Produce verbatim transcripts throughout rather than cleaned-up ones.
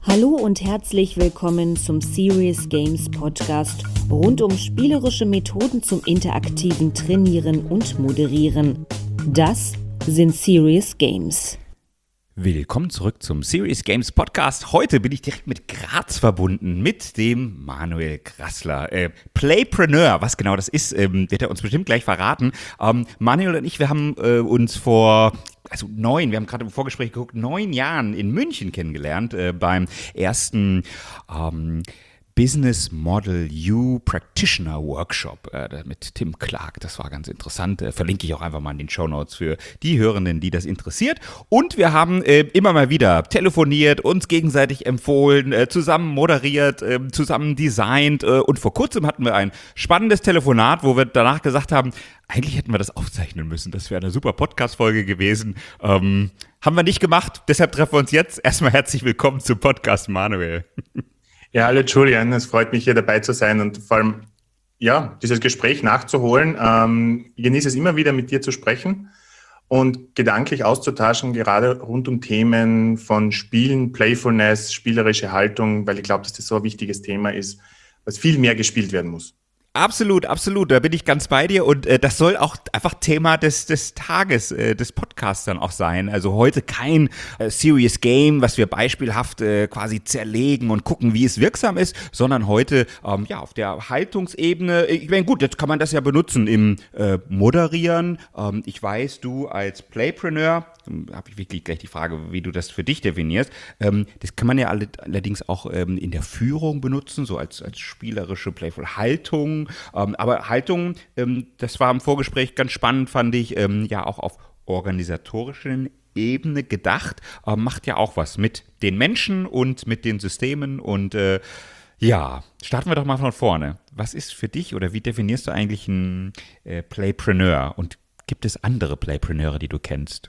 Hallo und herzlich willkommen zum Serious Games Podcast rund um spielerische Methoden zum interaktiven Trainieren und Moderieren. Das sind Serious Games. Willkommen zurück zum Serious Games Podcast. Heute bin ich direkt mit Graz verbunden, mit dem Manuel Grassler. Äh, Playpreneur, was genau das ist, ähm, wird er uns bestimmt gleich verraten. Ähm, Manuel und ich, wir haben äh, uns vor... Also neun, wir haben gerade im Vorgespräch geguckt, neun Jahren in München kennengelernt, äh, beim ersten ähm, Business Model U Practitioner Workshop äh, mit Tim Clark. Das war ganz interessant. Äh, verlinke ich auch einfach mal in den Shownotes für die Hörenden, die das interessiert. Und wir haben äh, immer mal wieder telefoniert, uns gegenseitig empfohlen, äh, zusammen moderiert, äh, zusammen designt. Äh, und vor kurzem hatten wir ein spannendes Telefonat, wo wir danach gesagt haben, eigentlich hätten wir das aufzeichnen müssen. Das wäre eine super Podcast-Folge gewesen. Ähm, haben wir nicht gemacht, deshalb treffen wir uns jetzt. Erstmal herzlich willkommen zum Podcast, Manuel. Ja, hallo Julian, es freut mich, hier dabei zu sein und vor allem, ja, dieses Gespräch nachzuholen. Ähm, ich genieße es immer wieder, mit dir zu sprechen und gedanklich auszutauschen, gerade rund um Themen von Spielen, Playfulness, spielerische Haltung, weil ich glaube, dass das so ein wichtiges Thema ist, was viel mehr gespielt werden muss. Absolut, absolut, da bin ich ganz bei dir und äh, das soll auch einfach Thema des, des Tages, äh, des Podcasts dann auch sein. Also heute kein äh, Serious Game, was wir beispielhaft äh, quasi zerlegen und gucken, wie es wirksam ist, sondern heute ähm, ja auf der Haltungsebene. Ich meine, gut, jetzt kann man das ja benutzen im äh, Moderieren. Ähm, ich weiß, du als Playpreneur, habe ich wirklich gleich die Frage, wie du das für dich definierst. Ähm, das kann man ja alle, allerdings auch ähm, in der Führung benutzen, so als, als spielerische Playful Haltung. Ähm, aber Haltung, ähm, das war im Vorgespräch ganz spannend, fand ich, ähm, ja auch auf organisatorischen Ebene gedacht, äh, macht ja auch was mit den Menschen und mit den Systemen und äh, ja, starten wir doch mal von vorne. Was ist für dich oder wie definierst du eigentlich einen äh, Playpreneur und gibt es andere Playpreneure, die du kennst?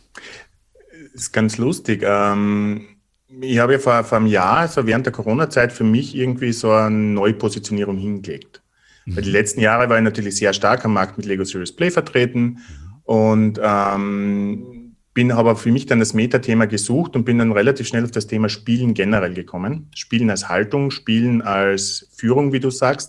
Das ist ganz lustig. Ähm, ich habe ja vor, vor einem Jahr, also während der Corona-Zeit, für mich irgendwie so eine Neupositionierung hingelegt. Weil die letzten Jahre war ich natürlich sehr stark am Markt mit Lego Serious Play vertreten und ähm, bin aber für mich dann das Metathema gesucht und bin dann relativ schnell auf das Thema Spielen generell gekommen. Spielen als Haltung, Spielen als Führung, wie du sagst.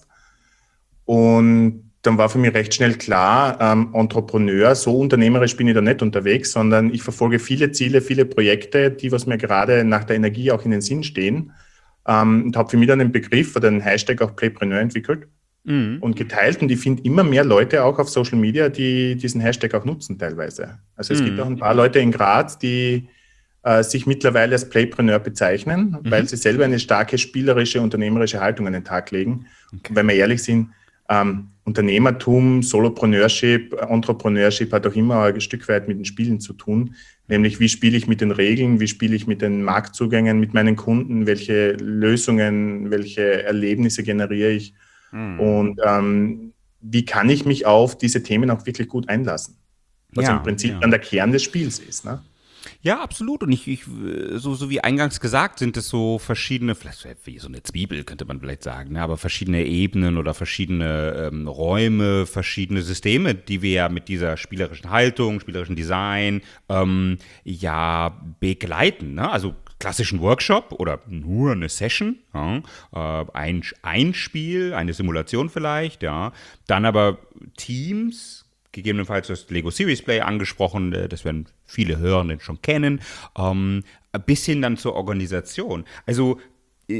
Und dann war für mich recht schnell klar, ähm, Entrepreneur, so unternehmerisch bin ich da nicht unterwegs, sondern ich verfolge viele Ziele, viele Projekte, die, was mir gerade nach der Energie auch in den Sinn stehen. Ähm, und habe für mich dann den Begriff oder den Hashtag auch Playpreneur entwickelt. Mhm. Und geteilt und ich finde immer mehr Leute auch auf Social Media, die diesen Hashtag auch nutzen teilweise. Also es mhm. gibt auch ein paar Leute in Graz, die äh, sich mittlerweile als Playpreneur bezeichnen, mhm. weil sie selber eine starke spielerische, unternehmerische Haltung an den Tag legen. Okay. Und wenn wir ehrlich sind, ähm, Unternehmertum, Solopreneurship, Entrepreneurship hat auch immer ein Stück weit mit den Spielen zu tun. Nämlich, wie spiele ich mit den Regeln, wie spiele ich mit den Marktzugängen, mit meinen Kunden, welche Lösungen, welche Erlebnisse generiere ich. Mhm. Und ähm, wie kann ich mich auf diese Themen auch wirklich gut einlassen? Was ja, im Prinzip ja. dann der Kern des Spiels ist, ne? Ja, absolut. Und ich, ich so, so wie eingangs gesagt, sind es so verschiedene, vielleicht wie so eine Zwiebel, könnte man vielleicht sagen, ne? Aber verschiedene Ebenen oder verschiedene ähm, Räume, verschiedene Systeme, die wir ja mit dieser spielerischen Haltung, spielerischen Design ähm, ja begleiten, ne? Also klassischen Workshop oder nur eine Session, ja, äh, ein, ein Spiel, eine Simulation vielleicht, ja, dann aber Teams, gegebenenfalls das Lego Serious Play angesprochen, das werden viele Hörenden schon kennen, ähm, bis hin dann zur Organisation. Also äh,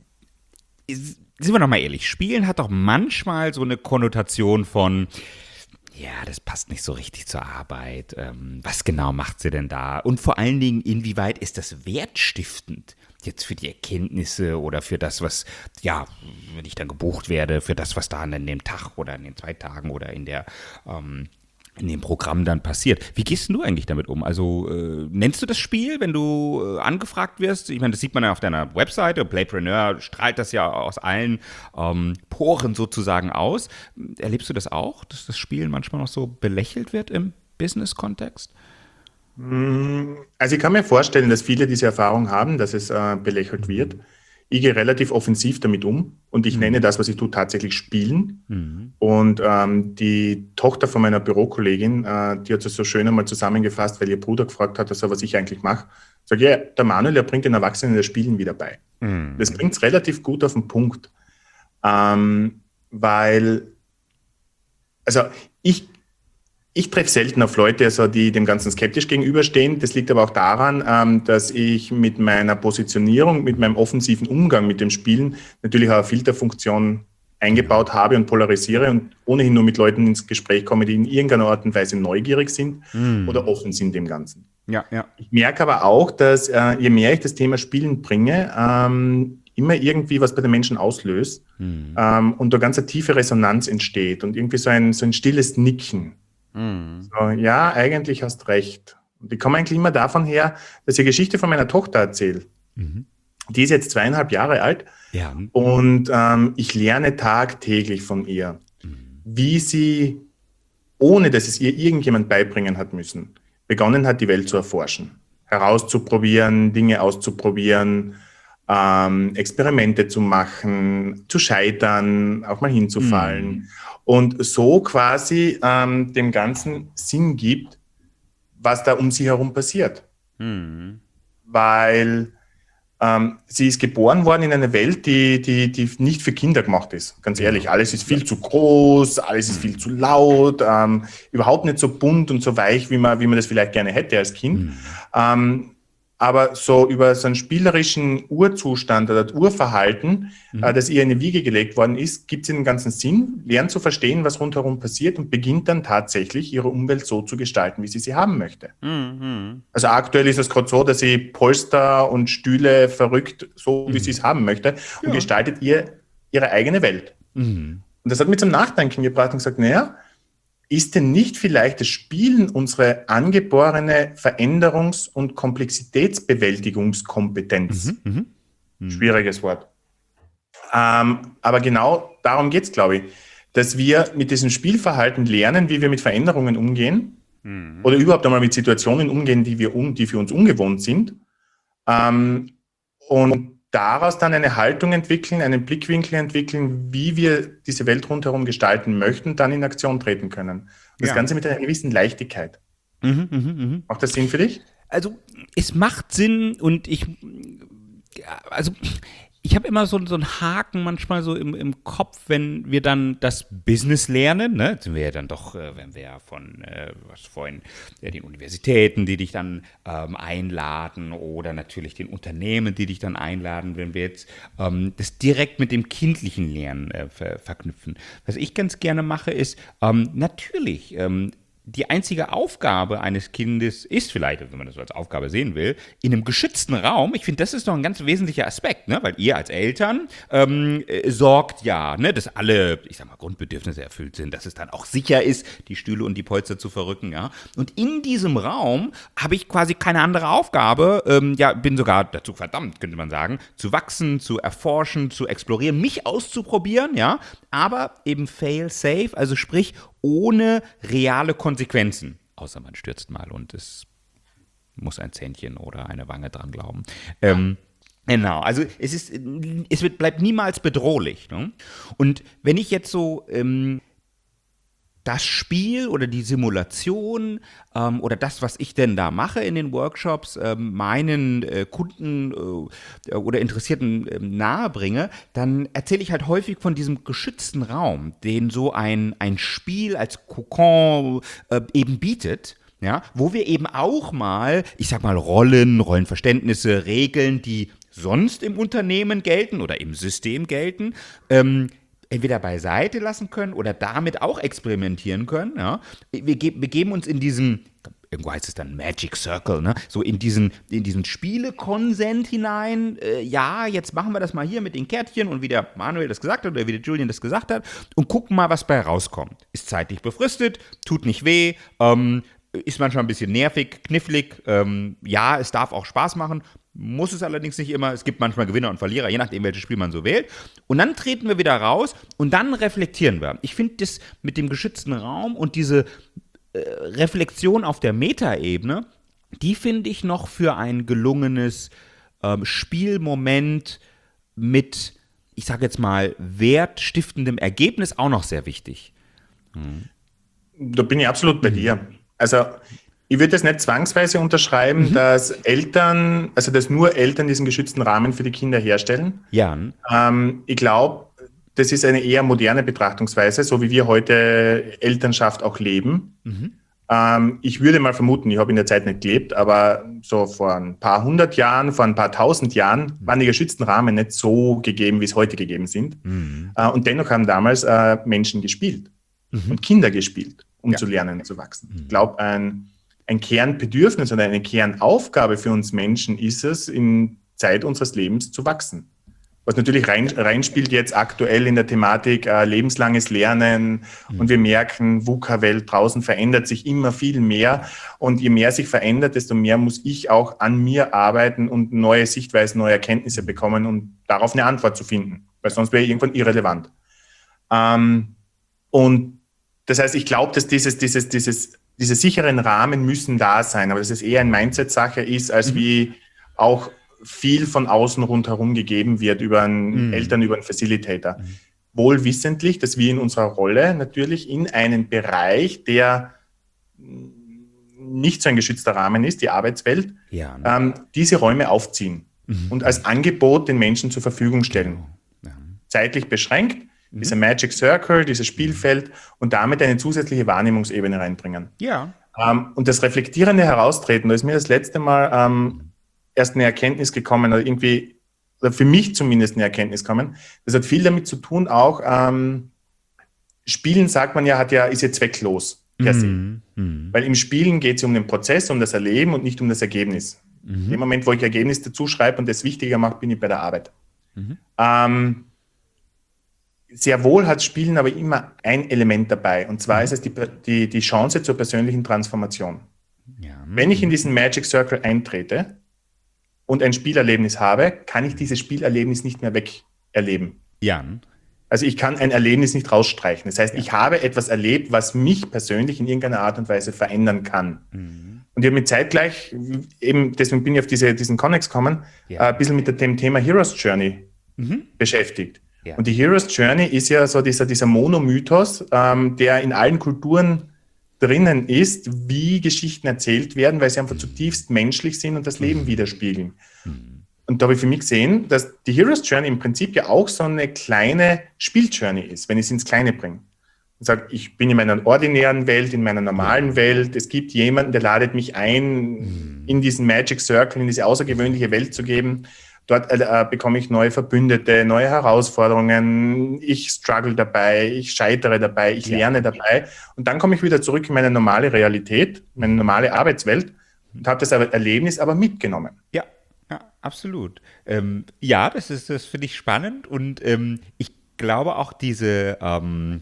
ist, sind wir doch mal ehrlich, Spielen hat doch manchmal so eine Konnotation von ja, das passt nicht so richtig zur Arbeit. Ähm, was genau macht sie denn da? Und vor allen Dingen, inwieweit ist das wertstiftend jetzt für die Erkenntnisse oder für das, was, ja, wenn ich dann gebucht werde, für das, was da an dem Tag oder in den zwei Tagen oder in der ähm, in dem Programm dann passiert. Wie gehst du eigentlich damit um? Also äh, nennst du das Spiel, wenn du äh, angefragt wirst? Ich meine, das sieht man ja auf deiner Webseite. Playpreneur strahlt das ja aus allen ähm, Poren sozusagen aus. Erlebst du das auch, dass das Spielen manchmal noch so belächelt wird im Business-Kontext? Also ich kann mir vorstellen, dass viele diese Erfahrung haben, dass es äh, belächelt wird. Ich gehe relativ offensiv damit um und ich mhm. nenne das, was ich tue, tatsächlich Spielen. Mhm. Und ähm, die Tochter von meiner Bürokollegin, äh, die hat es so schön einmal zusammengefasst, weil ihr Bruder gefragt hat, also, was ich eigentlich mache. Sag ja, der Manuel, der bringt den Erwachsenen das Spielen wieder bei. Mhm. Das bringt es relativ gut auf den Punkt. Ähm, weil, also ich, ich treffe selten auf Leute, also die dem Ganzen skeptisch gegenüberstehen. Das liegt aber auch daran, ähm, dass ich mit meiner Positionierung, mit meinem offensiven Umgang mit dem Spielen natürlich auch eine Filterfunktion eingebaut habe und polarisiere und ohnehin nur mit Leuten ins Gespräch komme, die in irgendeiner Art und Weise neugierig sind mhm. oder offen sind dem Ganzen. Ja, ja. Ich merke aber auch, dass äh, je mehr ich das Thema Spielen bringe, ähm, immer irgendwie was bei den Menschen auslöst mhm. ähm, und da ganz eine tiefe Resonanz entsteht und irgendwie so ein, so ein stilles Nicken. Mhm. So, ja, eigentlich hast recht. Und ich komme eigentlich immer davon her, dass ich eine Geschichte von meiner Tochter erzähle. Mhm. Die ist jetzt zweieinhalb Jahre alt ja. und ähm, ich lerne tagtäglich von ihr, mhm. wie sie, ohne dass es ihr irgendjemand beibringen hat müssen, begonnen hat, die Welt zu erforschen, herauszuprobieren, Dinge auszuprobieren, ähm, Experimente zu machen, zu scheitern, auch mal hinzufallen mhm. und so quasi ähm, dem Ganzen Sinn gibt, was da um sie herum passiert. Mhm. Weil ähm, sie ist geboren worden in einer Welt, die, die, die nicht für Kinder gemacht ist. Ganz ehrlich, alles ist viel zu groß, alles ist viel zu laut, ähm, überhaupt nicht so bunt und so weich, wie man, wie man das vielleicht gerne hätte als Kind. Mhm. Ähm, aber so über so einen spielerischen Urzustand oder Urverhalten, mhm. äh, das ihr in die Wiege gelegt worden ist, gibt es den ganzen Sinn, lernt zu verstehen, was rundherum passiert und beginnt dann tatsächlich ihre Umwelt so zu gestalten, wie sie sie haben möchte. Mhm. Also aktuell ist es gerade so, dass sie Polster und Stühle verrückt, so wie mhm. sie es haben möchte, und ja. gestaltet ihr ihre eigene Welt. Mhm. Und das hat mich zum Nachdenken gebracht und gesagt, naja, ist denn nicht vielleicht das Spielen unsere angeborene Veränderungs- und Komplexitätsbewältigungskompetenz? Mhm, mh, mh. Schwieriges Wort. Ähm, aber genau darum geht es, glaube ich, dass wir mit diesem Spielverhalten lernen, wie wir mit Veränderungen umgehen mhm. oder überhaupt einmal mit Situationen umgehen, die, wir un- die für uns ungewohnt sind. Ähm, und daraus dann eine Haltung entwickeln, einen Blickwinkel entwickeln, wie wir diese Welt rundherum gestalten möchten, dann in Aktion treten können. Das ja. Ganze mit einer gewissen Leichtigkeit. Mhm, mh, mh. Macht das Sinn für dich? Also es macht Sinn und ich, also ich habe immer so, so einen Haken manchmal so im, im Kopf, wenn wir dann das Business lernen, ne, sind wir ja dann doch, äh, wenn wir ja von, äh, was vorhin, äh, den Universitäten, die dich dann ähm, einladen oder natürlich den Unternehmen, die dich dann einladen, wenn wir jetzt ähm, das direkt mit dem kindlichen Lernen äh, ver- verknüpfen. Was ich ganz gerne mache, ist ähm, natürlich, ähm, die einzige Aufgabe eines Kindes ist vielleicht, wenn man das so als Aufgabe sehen will, in einem geschützten Raum, ich finde, das ist doch ein ganz wesentlicher Aspekt, ne? Weil ihr als Eltern ähm, äh, sorgt ja, ne, dass alle, ich sag mal, Grundbedürfnisse erfüllt sind, dass es dann auch sicher ist, die Stühle und die Polster zu verrücken, ja. Und in diesem Raum habe ich quasi keine andere Aufgabe, ähm, ja, bin sogar dazu verdammt, könnte man sagen, zu wachsen, zu erforschen, zu explorieren, mich auszuprobieren, ja, aber eben fail safe, also sprich, ohne reale Konsequenzen. Außer man stürzt mal und es muss ein Zähnchen oder eine Wange dran glauben. Ähm, genau, also es ist, es wird, bleibt niemals bedrohlich. Ne? Und wenn ich jetzt so ähm, das Spiel oder die Simulation ähm, oder das, was ich denn da mache in den Workshops, ähm, meinen äh, Kunden äh, oder Interessierten äh, nahebringe, dann erzähle ich halt häufig von diesem geschützten Raum, den so ein, ein Spiel als Kokon äh, eben bietet. Ja, wo wir eben auch mal, ich sag mal, Rollen, Rollenverständnisse, Regeln, die sonst im Unternehmen gelten oder im System gelten, ähm, entweder beiseite lassen können oder damit auch experimentieren können. Ja. Wir, ge- wir geben uns in diesen, irgendwo heißt es dann Magic Circle, ne? So in diesen, in diesen Spiele-Konsent hinein. Äh, ja, jetzt machen wir das mal hier mit den Kärtchen und wie der Manuel das gesagt hat oder wie der Julian das gesagt hat und gucken mal, was bei rauskommt. Ist zeitlich befristet, tut nicht weh, ähm, ist manchmal ein bisschen nervig, knifflig. Ähm, ja, es darf auch Spaß machen. Muss es allerdings nicht immer. Es gibt manchmal Gewinner und Verlierer, je nachdem, welches Spiel man so wählt. Und dann treten wir wieder raus und dann reflektieren wir. Ich finde das mit dem geschützten Raum und diese äh, Reflexion auf der Metaebene, die finde ich noch für ein gelungenes ähm, Spielmoment mit, ich sage jetzt mal, wertstiftendem Ergebnis auch noch sehr wichtig. Hm. Da bin ich absolut bei dir. Also Ich würde das nicht zwangsweise unterschreiben, mhm. dass Eltern, also dass nur Eltern diesen geschützten Rahmen für die Kinder herstellen. Ja. Ähm, ich glaube, das ist eine eher moderne Betrachtungsweise, so wie wir heute Elternschaft auch leben. Mhm. Ähm, ich würde mal vermuten, ich habe in der Zeit nicht gelebt, aber so vor ein paar hundert Jahren, vor ein paar tausend Jahren waren die geschützten Rahmen nicht so gegeben, wie es heute gegeben sind. Mhm. Äh, und dennoch haben damals äh, Menschen gespielt mhm. und Kinder gespielt, um ja. zu lernen, zu wachsen. Mhm. Ich glaube, ein, ein Kernbedürfnis oder eine Kernaufgabe für uns Menschen ist es, in Zeit unseres Lebens zu wachsen. Was natürlich rein, reinspielt jetzt aktuell in der Thematik äh, lebenslanges Lernen mhm. und wir merken, V U C A-Welt draußen verändert sich immer viel mehr und je mehr sich verändert, desto mehr muss ich auch an mir arbeiten und neue Sichtweisen, neue Erkenntnisse bekommen, um darauf eine Antwort zu finden, weil sonst wäre ich irgendwann irrelevant. Ähm, und das heißt, ich glaube, dass dieses, dieses, dieses, diese sicheren Rahmen müssen da sein, aber dass es eher eine Mindset-Sache ist, als mhm. wie auch viel von außen rundherum gegeben wird über einen mm. Eltern, über einen Facilitator. Mm. Wohl wissentlich, dass wir in unserer Rolle natürlich in einen Bereich, der nicht so ein geschützter Rahmen ist, die Arbeitswelt, ja, ne? ähm, diese Räume aufziehen mm. und als Angebot den Menschen zur Verfügung stellen. Ja. Ja. Zeitlich beschränkt, mm. dieser Magic Circle, dieses Spielfeld und damit eine zusätzliche Wahrnehmungsebene reinbringen. Ja. Ähm, und das reflektierende Heraustreten, da ist mir das letzte Mal ähm, erst eine Erkenntnis gekommen, oder irgendwie, oder für mich zumindest eine Erkenntnis gekommen. Das hat viel damit zu tun, auch ähm, Spielen, sagt man ja, hat ja, ist ja zwecklos per se. Mm, mm. Weil im Spielen geht es um den Prozess, um das Erleben und nicht um das Ergebnis. Mm. Im Moment, wo ich Ergebnis dazu schreibe und das wichtiger mache, bin ich bei der Arbeit. Mm. Ähm, sehr wohl hat Spielen aber immer ein Element dabei, und zwar mm. ist es die, die, die Chance zur persönlichen Transformation. Ja. Mm. Wenn ich in diesen Magic Circle eintrete, und ein Spielerlebnis habe, kann ich dieses Spielerlebnis nicht mehr wegerleben. Ja. Also ich kann ein Erlebnis nicht rausstreichen. Das heißt, ja. ich habe etwas erlebt, was mich persönlich in irgendeiner Art und Weise verändern kann. Mhm. Und ich habe mich zeitgleich, eben deswegen bin ich auf diese, diesen Connex gekommen, ja. äh, ein bisschen mit dem Thema Hero's Journey mhm. beschäftigt. Ja. Und die Hero's Journey ist ja so dieser, dieser Monomythos, ähm, der in allen Kulturen drinnen ist, wie Geschichten erzählt werden, weil sie einfach zutiefst menschlich sind und das Leben widerspiegeln. Und da habe ich für mich gesehen, dass die Hero's Journey im Prinzip ja auch so eine kleine Spieljourney ist, wenn ich es ins Kleine bringe. Und sage, ich bin in meiner ordinären Welt, in meiner normalen Welt, es gibt jemanden, der ladet mich ein, in diesen Magic Circle, in diese außergewöhnliche Welt zu geben. Dort äh, bekomme ich neue Verbündete, neue Herausforderungen, ich struggle dabei, ich scheitere dabei, ich ja. lerne dabei und dann komme ich wieder zurück in meine normale Realität, meine normale Arbeitswelt und habe das aber Erlebnis aber mitgenommen. Ja, ja, absolut. Ähm, ja, das ist, das finde ich spannend und ähm, ich glaube auch diese ähm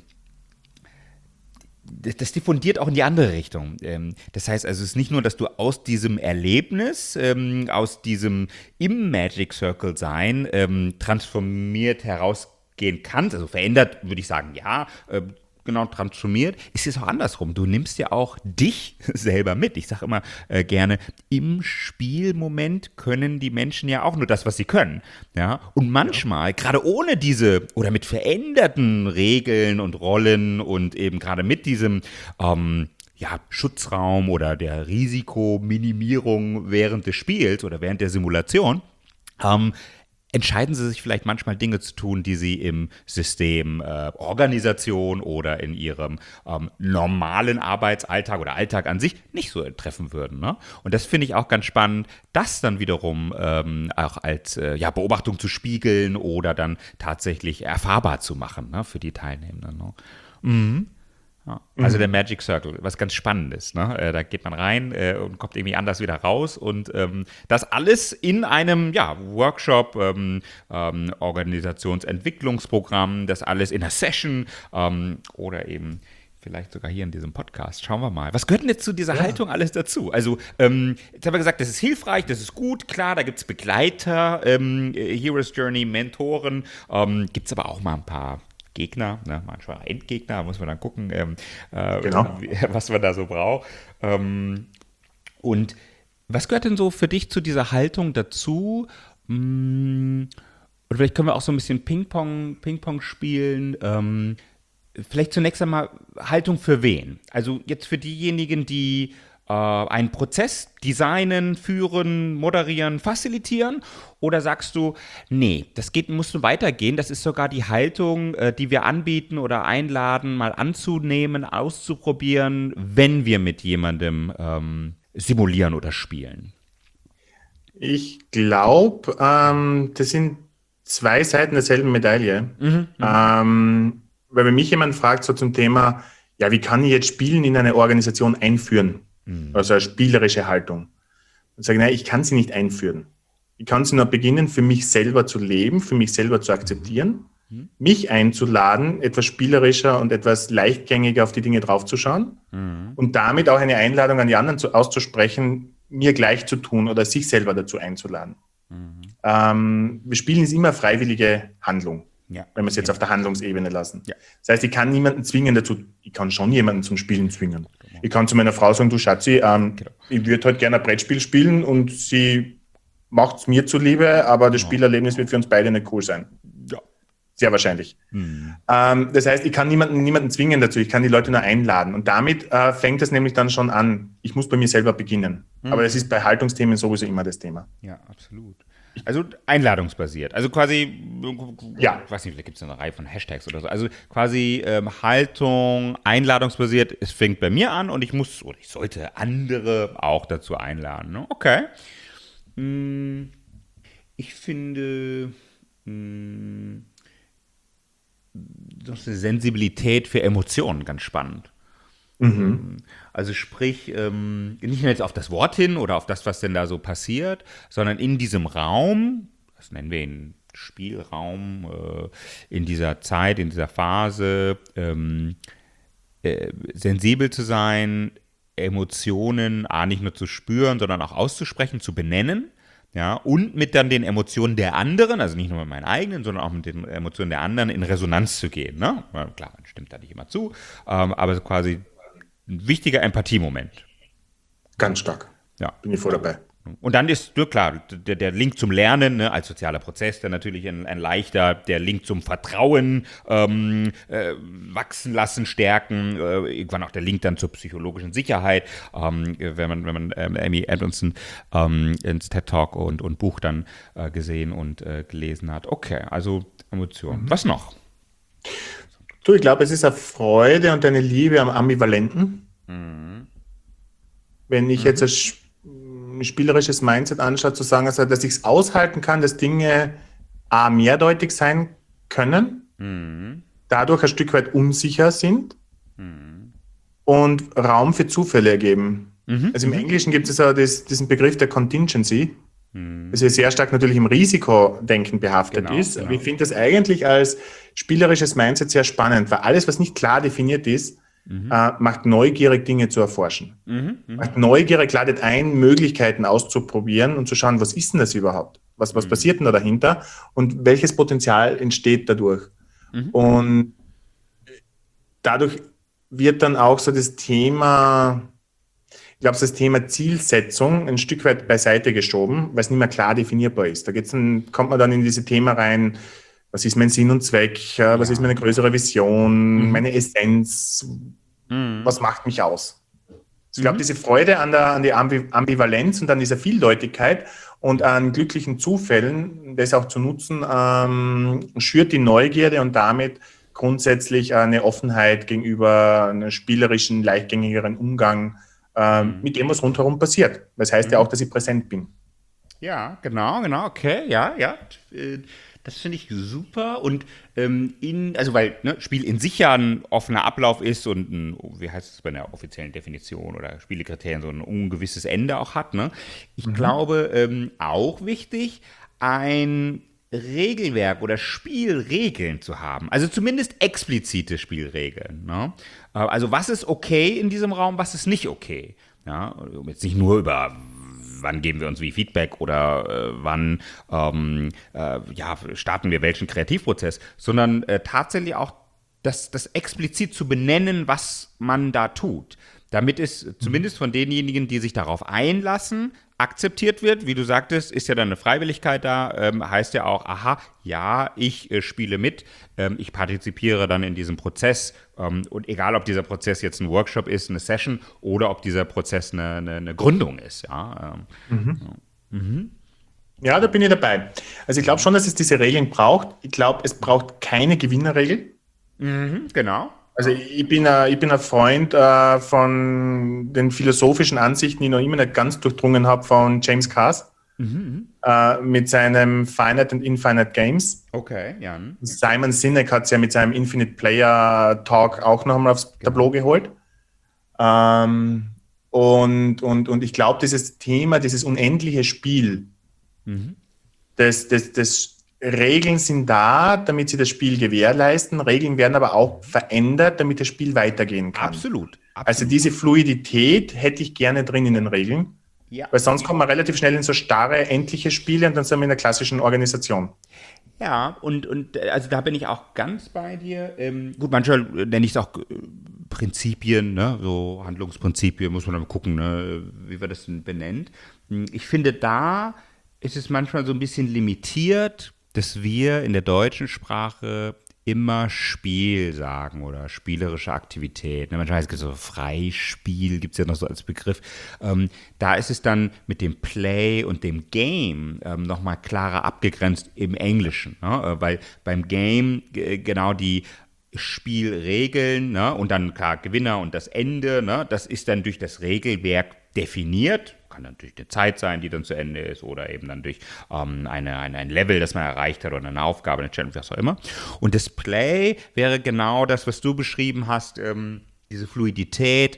das diffundiert auch in die andere Richtung. Das heißt also, es ist nicht nur, dass du aus diesem Erlebnis, aus diesem im Magic Circle sein, transformiert herausgehen kannst, also verändert, würde ich sagen, ja, genau, transformiert, ist es auch andersrum. Du nimmst ja auch dich selber mit. Ich sage immer äh, gerne, im Spielmoment können die Menschen ja auch nur das, was sie können. Ja? Und manchmal, ja. gerade ohne diese oder mit veränderten Regeln und Rollen und eben gerade mit diesem ähm, ja, Schutzraum oder der Risikominimierung während des Spiels oder während der Simulation, ähm, entscheiden sie sich vielleicht manchmal Dinge zu tun, die sie im System äh, Organisation oder in ihrem ähm, normalen Arbeitsalltag oder Alltag an sich nicht so treffen würden. Ne? Und das finde ich auch ganz spannend, das dann wiederum ähm, auch als äh, ja, Beobachtung zu spiegeln oder dann tatsächlich erfahrbar zu machen, ne, für die Teilnehmenden. Ne? Mhm. Ja, also der Magic Circle, was ganz Spannendes. Ne? Äh, da geht man rein äh, und kommt irgendwie anders wieder raus. Und ähm, das alles in einem ja, Workshop, ähm, ähm, Organisationsentwicklungsprogramm, das alles in einer Session ähm, oder eben vielleicht sogar hier in diesem Podcast. Schauen wir mal. Was gehört denn jetzt zu dieser ja. Haltung alles dazu? Also, ähm, jetzt haben wir gesagt, das ist hilfreich, das ist gut. Klar, da gibt es Begleiter, ähm, Hero's Journey, Mentoren. Ähm, gibt es aber auch mal ein paar Gegner, ne, manchmal Endgegner, muss man dann gucken, ähm, äh, genau. was man da so braucht. Ähm, und was gehört denn so für dich zu dieser Haltung dazu? Hm, oder vielleicht können wir auch so ein bisschen Ping-Pong, Ping-Pong spielen. Ähm, vielleicht zunächst einmal Haltung für wen? Also jetzt für diejenigen, die äh, einen Prozess designen, führen, moderieren, facilitieren? Oder sagst du, nee, das geht, muss nur weitergehen, das ist sogar die Haltung, äh, die wir anbieten oder einladen, mal anzunehmen, auszuprobieren, wenn wir mit jemandem ähm, simulieren oder spielen? Ich glaube, ähm, das sind zwei Seiten derselben Medaille. Mhm, ähm, weil wenn mich jemand fragt so zum Thema, ja, wie kann ich jetzt Spielen in eine Organisation einführen? Mhm. Also eine spielerische Haltung. Und sage, nein, ich kann sie nicht einführen. Ich kann sie nur beginnen, für mich selber zu leben, für mich selber zu akzeptieren, mhm. mich einzuladen, etwas spielerischer und etwas leichtgängiger auf die Dinge draufzuschauen mhm. und damit auch eine Einladung an die anderen zu, auszusprechen, mir gleich zu tun oder sich selber dazu einzuladen. Mhm. Ähm, wir spielen ist immer freiwillige Handlung, ja. wenn wir es jetzt ja. auf der Handlungsebene lassen. Ja. Das heißt, ich kann niemanden zwingen dazu, ich kann schon jemanden zum Spielen zwingen. Genau. Ich kann zu meiner Frau sagen, du Schatzi, ähm, genau. ich würde heute gerne ein Brettspiel spielen und sie macht es mir zuliebe, aber das genau. Spielerlebnis wird für uns beide nicht cool sein. Ja. Sehr wahrscheinlich. Mhm. Ähm, das heißt, ich kann niemanden, niemanden zwingen dazu, ich kann die Leute nur einladen. Und damit äh, fängt es nämlich dann schon an. Ich muss bei mir selber beginnen. Mhm. Aber das ist bei Haltungsthemen sowieso immer das Thema. Ja, absolut. Also einladungsbasiert. Also quasi, ja. ich weiß nicht, da gibt es eine Reihe von Hashtags oder so. Also quasi ähm, Haltung, einladungsbasiert, es fängt bei mir an und ich muss, oder ich sollte andere auch dazu einladen. Ne? Okay. Hm, ich finde... Hm, das ist eine Sensibilität für Emotionen ganz spannend. Mhm. Also sprich, ähm, nicht nur jetzt auf das Wort hin oder auf das, was denn da so passiert, sondern in diesem Raum, das nennen wir ihn Spielraum, äh, in dieser Zeit, in dieser Phase, ähm, äh, sensibel zu sein, Emotionen A, nicht nur zu spüren, sondern auch auszusprechen, zu benennen. Ja, und mit dann den Emotionen der anderen, also nicht nur mit meinen eigenen, sondern auch mit den Emotionen der anderen in Resonanz zu gehen. Ne? Ja, klar, man stimmt da nicht immer zu, ähm, aber quasi ein wichtiger Empathiemoment. Ganz stark. Ja. Bin ich voll dabei. Und dann ist, ja klar, der, der Link zum Lernen, ne, als sozialer Prozess, dann natürlich ein, ein leichter, der Link zum Vertrauen, ähm, äh, wachsen lassen, stärken, äh, irgendwann auch der Link dann zur psychologischen Sicherheit, ähm, wenn man, wenn man ähm, Amy Edmondson ähm, ins TED-Talk und, und Buch dann äh, gesehen und äh, gelesen hat. Okay, also Emotionen. Mhm. Was noch? Du, ich glaube, es ist eine Freude und eine Liebe am Ambivalenten. Mhm. Wenn ich mhm. jetzt als ein spielerisches Mindset anschaut, zu sagen, also, dass ich es aushalten kann, dass Dinge A, mehrdeutig sein können, mhm. dadurch ein Stück weit unsicher sind mhm. und Raum für Zufälle ergeben. Mhm. Also im Englischen gibt es ja das, diesen Begriff der Contingency, mhm. das ja sehr stark natürlich im Risikodenken behaftet genau, ist. Genau. Aber ich finde das eigentlich als spielerisches Mindset sehr spannend, weil alles, was nicht klar definiert ist, Mhm. Äh, macht neugierig, Dinge zu erforschen. Mhm, mh. Macht neugierig, ladet ein, Möglichkeiten auszuprobieren und zu schauen, was ist denn das überhaupt? Was, was mhm. passiert denn da dahinter? Und welches Potenzial entsteht dadurch? Mhm. Und dadurch wird dann auch so das Thema, ich glaube, das Thema Zielsetzung ein Stück weit beiseite geschoben, weil es nicht mehr klar definierbar ist. Da geht's dann, kommt man dann in diese Themen rein, was ist mein Sinn und Zweck? Was ja. ist meine größere Vision? Mhm. Meine Essenz? Mhm. Was macht mich aus? Ich glaube, mhm. diese Freude an der, an der Ambivalenz und an dieser Vieldeutigkeit und an glücklichen Zufällen, das auch zu nutzen, ähm, schürt die Neugierde und damit grundsätzlich eine Offenheit gegenüber einem spielerischen, leichtgängigeren Umgang ähm, mhm. mit dem, was rundherum passiert. Das heißt mhm. ja auch, dass ich präsent bin. Ja, genau, genau, okay, ja, ja. Das finde ich super und ähm, in, also weil ne, Spiel in sich ja ein offener Ablauf ist und ein, wie heißt es bei der offiziellen Definition oder Spielekriterien so ein ungewisses Ende auch hat. Ne? Ich mhm. glaube ähm, auch wichtig, ein Regelwerk oder Spielregeln zu haben, also zumindest explizite Spielregeln. Ne? Also was ist okay in diesem Raum, was ist nicht okay. Ja? Jetzt nicht nur über wann geben wir uns wie Feedback oder äh, wann ähm, äh, ja, starten wir welchen Kreativprozess, sondern äh, tatsächlich auch das, das explizit zu benennen, was man da tut. Damit es zumindest von denjenigen, die sich darauf einlassen, akzeptiert wird, wie du sagtest, ist ja dann eine Freiwilligkeit da, ähm, heißt ja auch, aha, ja, ich äh, spiele mit, ähm, ich partizipiere dann in diesem Prozess ähm, und egal, ob dieser Prozess jetzt ein Workshop ist, eine Session oder ob dieser Prozess eine, eine, eine Gründung ist, ja. Ähm, Mhm. ja. Mhm. Ja, da bin ich dabei. Also ich glaube schon, dass es diese Regeln braucht. Ich glaube, es braucht keine Gewinnerregel. Mhm, genau. Also ich bin ein, ich bin ein Freund äh, von den philosophischen Ansichten, die ich noch immer nicht ganz durchdrungen habe, von James Cars Mhm. äh, mit seinem Finite and Infinite Games. Okay, ja. Simon Sinek hat es ja mit seinem Infinite Player Talk auch noch einmal aufs Tableau geholt. Ähm, und, und, und ich glaube, dieses Thema, dieses unendliche Spiel, Mhm. das, das, das Regeln sind da, damit sie das Spiel gewährleisten. Regeln werden aber auch verändert, damit das Spiel weitergehen kann. Absolut. Absolut. Also diese Fluidität hätte ich gerne drin in den Regeln, Ja. weil sonst kommt man relativ schnell in so starre, endliche Spiele und dann sind wir in der klassischen Organisation. Ja, und, und äh, also da bin ich auch ganz bei dir. Ähm, gut, manchmal äh, nenne ich es auch äh, Prinzipien, ne? So Handlungsprinzipien, muss man dann gucken, ne? Wie wir das denn benennt. Hm, Ich finde, da ist es manchmal so ein bisschen limitiert, dass wir in der deutschen Sprache immer Spiel sagen oder spielerische Aktivität. Ne, manchmal heißt es so Freispiel, gibt es ja noch so als Begriff. Ähm, da ist es dann mit dem Play und dem Game ähm, nochmal klarer abgegrenzt im Englischen. Ne? Äh, weil beim Game g- genau die Spielregeln, ne? Und dann klar Gewinner und das Ende, ne? Das ist dann durch das Regelwerk definiert. Kann natürlich eine Zeit sein, die dann zu Ende ist oder eben dann durch ähm, eine, eine, ein Level, das man erreicht hat oder eine Aufgabe, eine Challenge, was auch immer. Und das Play wäre genau das, was du beschrieben hast, ähm, diese Fluidität